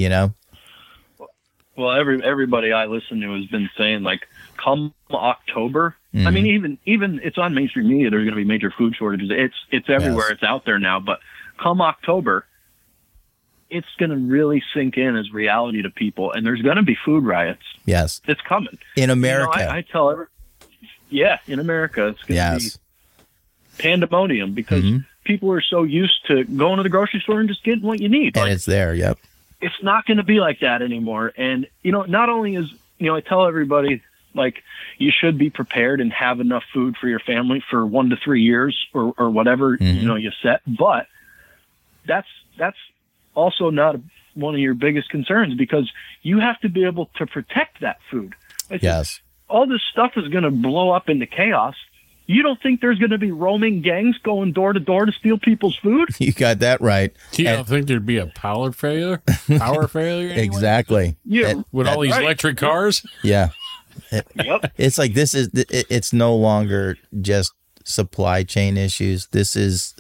Well, everybody I listen to has been saying, like, come October. I mean, even it's on mainstream media. There's going to be major food shortages. It's everywhere. Yes. It's out there now. But come October, it's going to really sink in as reality to people, and there's going to be food riots. Yes, it's coming in America. I tell everyone, in America, it's going to be pandemonium because people are so used to going to the grocery store and just getting what you need, and it's there. Yep. It's not going to be like that anymore. And, not only is, I tell everybody, like, you should be prepared and have enough food for your family for 1 to 3 years or whatever, you set. But that's also not one of your biggest concerns because you have to be able to protect that food. Yes. All this stuff is going to blow up into chaos. You don't think there's going to be roaming gangs going door to door to steal people's food? You got that right. You don't think there'd be a power failure? Anyway? Exactly. Yeah. With all these electric cars? Yeah. Yep. It's like it's no longer just supply chain issues. This is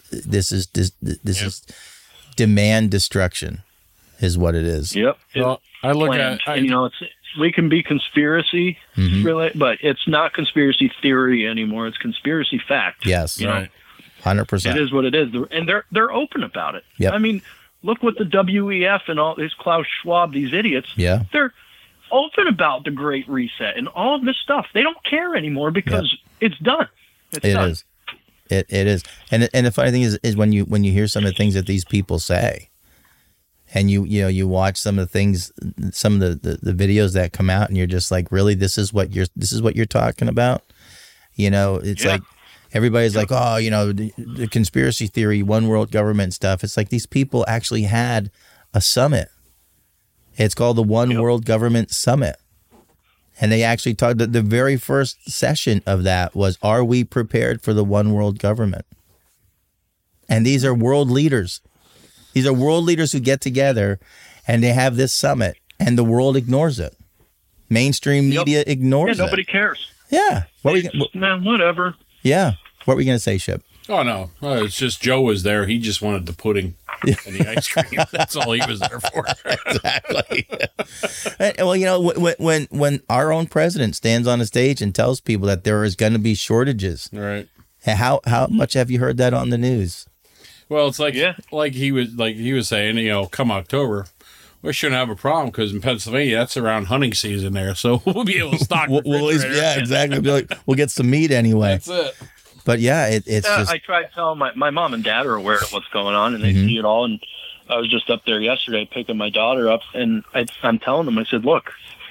demand destruction is what it is. Yep. Well, I look at we can be conspiracy related, but it's not conspiracy theory anymore. It's conspiracy fact. Yes. Right. 100%. It is what it is. And they're open about it. Yep. I mean, look what the WEF and all these Klaus Schwab, these idiots. Yeah. They're open about the Great Reset and all of this stuff. They don't care anymore because it's done. It's done. It is. And the funny thing is when you hear some of the things that these people say, and you watch some of the things, some of the videos that come out, and you're just like, really, this is what you're talking about. It's like everybody's like, oh, the conspiracy theory, one world government stuff. It's like these people actually had a summit. It's called the One World Government Summit. And they actually talked, the very first session of that was, are we prepared for the one world government? And these are world leaders. These are world leaders who get together and they have this summit and the world ignores it. Mainstream media ignores it. Nobody cares. Yeah. Whatever. Yeah. What were we going to say, Ship? Oh, no. It's just Joe was there. He just wanted the pudding and the ice cream. That's all he was there for. Exactly. Well, when our own president stands on a stage and tells people that there is going to be shortages, right? How much have you heard that on the news? Well, it's like he was saying, come October, we shouldn't have a problem because in Pennsylvania that's around hunting season there, so we'll be able to stock. Exactly. We'll get some meat anyway. That's it. But it's just. I tried telling my mom and dad are aware of what's going on, and they see it all. And I was just up there yesterday picking my daughter up, and I'm telling them, I said, look,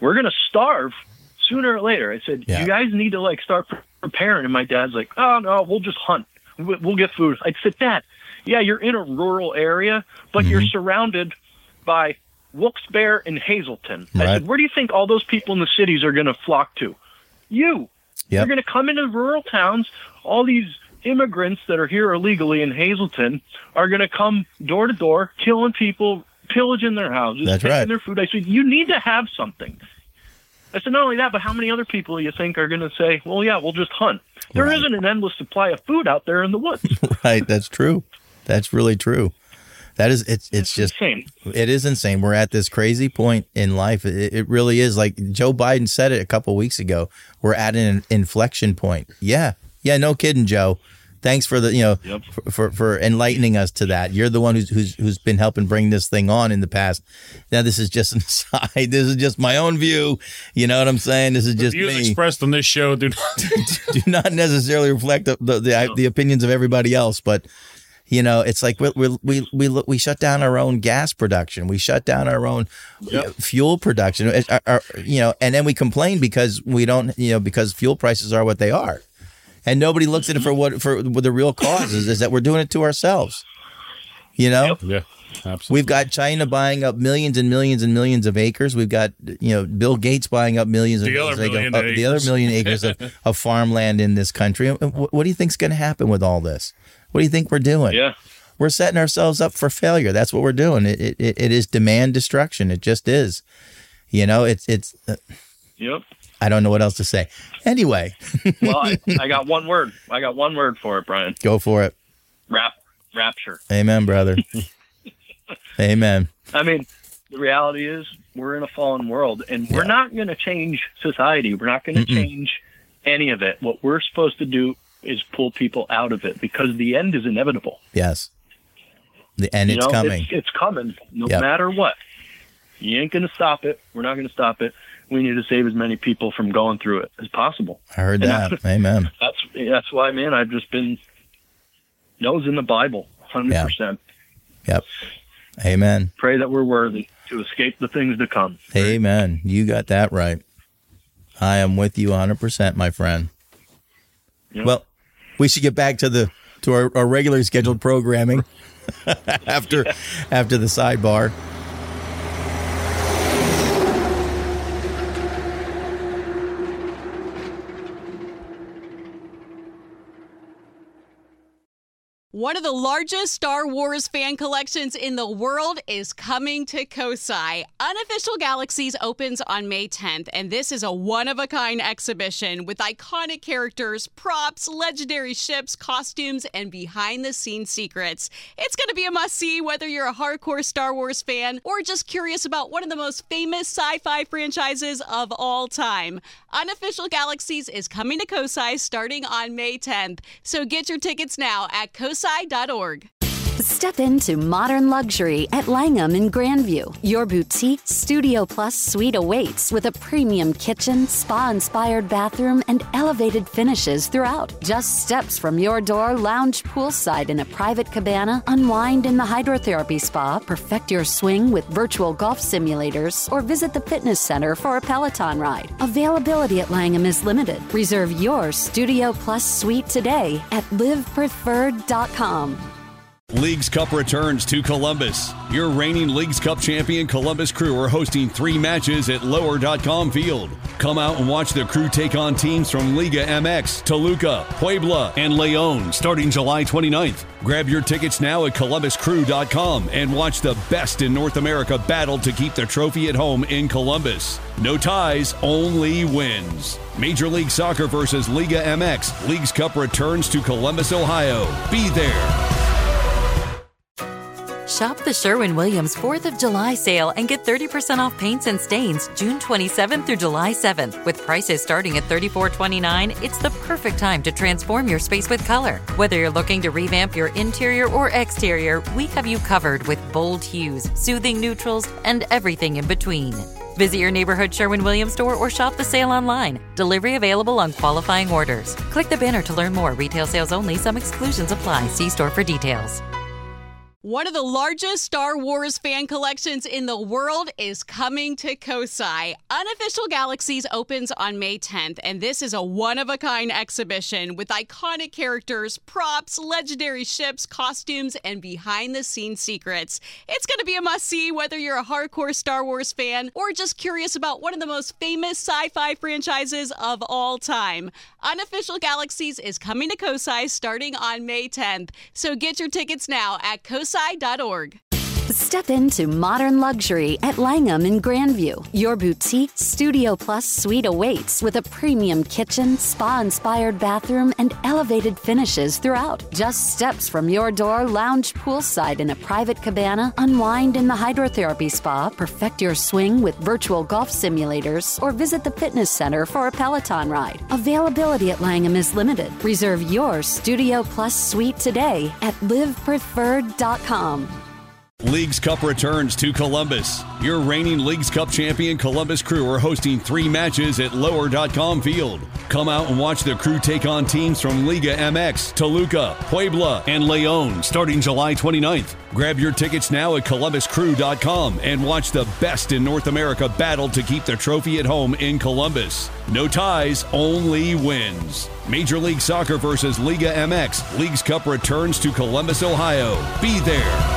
we're going to starve sooner or later. I said, Yeah. you guys need to like start preparing. And my dad's like, oh no, we'll just hunt. We'll get food. I said, Dad, yeah, you're in a rural area, but you're surrounded by Wilkes-Barre and Hazleton. I Right. said, where do you think all those people in the cities are going to flock to? You. Yep. You're going to come into rural towns. All these immigrants that are here illegally in Hazleton are going to come door to door, killing people, pillaging their houses, That's taking right. their food. I said, you need to have something. I said, not only that, but how many other people you think are going to say, well, yeah, we'll just hunt? There Right. isn't an endless supply of food out there in the woods. Right. That's true. That's really true. That is, it's just, insane. it is insane. We're at this crazy point in life. It really is. Like Joe Biden said it a couple weeks ago. We're at an inflection point. Yeah. Yeah. No kidding, Joe. Thanks for the, Yep. for enlightening us to that. You're the one who's been helping bring this thing on in the past. Now this is just an aside. This is just my own view. You know what I'm saying? This is just Views me. expressed on this show do not. Do not necessarily reflect the opinions of everybody else, but it's like we shut down our own gas production, we shut down our own fuel production, and then we complain because we don't, because fuel prices are what they are, and nobody looks at it for what the real cause is that we're doing it to ourselves. Yeah, absolutely. We've got China buying up millions and millions and millions of acres. We've got Bill Gates buying up millions and The millions other of million acres, the other acres. million acres of farmland in this country. What do you think's going to happen with all this? What do you think we're doing? Yeah. We're setting ourselves up for failure. That's what we're doing. It is demand destruction. It just is. It's. Yep. I don't know what else to say. Anyway, Well, I got one word. I got one word for it, Brian. go for it. Rapture. Amen, brother. Amen. I mean, the reality is we're in a fallen world, and we're not going to change society. We're not going to change any of it. What we're supposed to do is pull people out of it, because the end is inevitable. Yes. It's coming. It's coming no Yep. matter what. You ain't going to stop it. We're not going to stop it. We need to save as many people from going through it as possible. I heard And that. Amen. That's why, man, I've just been nose in the Bible, 100%. Yep. Amen. Pray that we're worthy to escape the things to come. Amen. You got that right. I am with you 100%, my friend. Yep. Well, we should get back to our regular scheduled programming after the sidebar. One of the largest Star Wars fan collections in the world is coming to Kosai. Unofficial Galaxies opens on May 10th, and this is a one-of-a-kind exhibition with iconic characters, props, legendary ships, costumes, and behind-the-scenes secrets. It's going to be a must-see whether you're a hardcore Star Wars fan or just curious about one of the most famous sci-fi franchises of all time. Unofficial Galaxies is coming to Kosai starting on May 10th, so get your tickets now at kosai.org. Step into modern luxury at Langham in Grandview. Your boutique Studio Plus suite awaits with a premium kitchen, spa-inspired bathroom, and elevated finishes throughout. Just steps from your door, lounge poolside in a private cabana, unwind in the hydrotherapy spa, perfect your swing with virtual golf simulators, or visit the fitness center for a Peloton ride. Availability at Langham is limited. Reserve your Studio Plus suite today at livepreferred.com. Leagues Cup returns to Columbus. Your reigning Leagues Cup champion Columbus Crew are hosting 3 matches at Lower.com Field. Come out and watch the Crew take on teams from Liga MX, Toluca, Puebla, and Leon starting July 29th. Grab your tickets now at ColumbusCrew.com and watch the best in North America battle to keep the trophy at home in Columbus. No ties, only wins. Major League Soccer versus Liga MX. Leagues Cup returns to Columbus, Ohio. Be there. Shop the Sherwin-Williams 4th of July sale and get 30% off paints and stains June 27th through July 7th. With prices starting at $34.29, it's the perfect time to transform your space with color. Whether you're looking to revamp your interior or exterior, we have you covered with bold hues, soothing neutrals, and everything in between. Visit your neighborhood Sherwin-Williams store or shop the sale online. Delivery available on qualifying orders. Click the banner to learn more. Retail sales only. Some exclusions apply. See store for details. One of the largest Star Wars fan collections in the world is coming to Kosai. Unofficial Galaxies opens on May 10th, and this is a one-of-a-kind exhibition with iconic characters, props, legendary ships, costumes, and behind-the-scenes secrets. It's going to be a must-see whether you're a hardcore Star Wars fan or just curious about one of the most famous sci-fi franchises of all time. Unofficial Galaxies is coming to Kosai starting on May 10th, so get your tickets now at kosai.org. Step into modern luxury at Langham in Grandview. Your boutique Studio Plus suite awaits with a premium kitchen, spa-inspired bathroom, and elevated finishes throughout. Just steps from your door, lounge poolside in a private cabana, unwind in the hydrotherapy spa, perfect your swing with virtual golf simulators, or visit the fitness center for a Peloton ride. Availability at Langham is limited. Reserve your Studio Plus suite today at livepreferred.com. Leagues Cup returns to Columbus. Your reigning Leagues Cup champion Columbus Crew are hosting 3 matches at lower.com field. Come out and watch the Crew take on teams from Liga MX, Toluca, Puebla, and Leon starting July 29th. Grab your tickets now at columbuscrew.com and watch the best in North America battle to keep the trophy at home in Columbus. No ties, only wins. Major League Soccer versus Liga MX. Leagues Cup returns to Columbus, Ohio. Be there.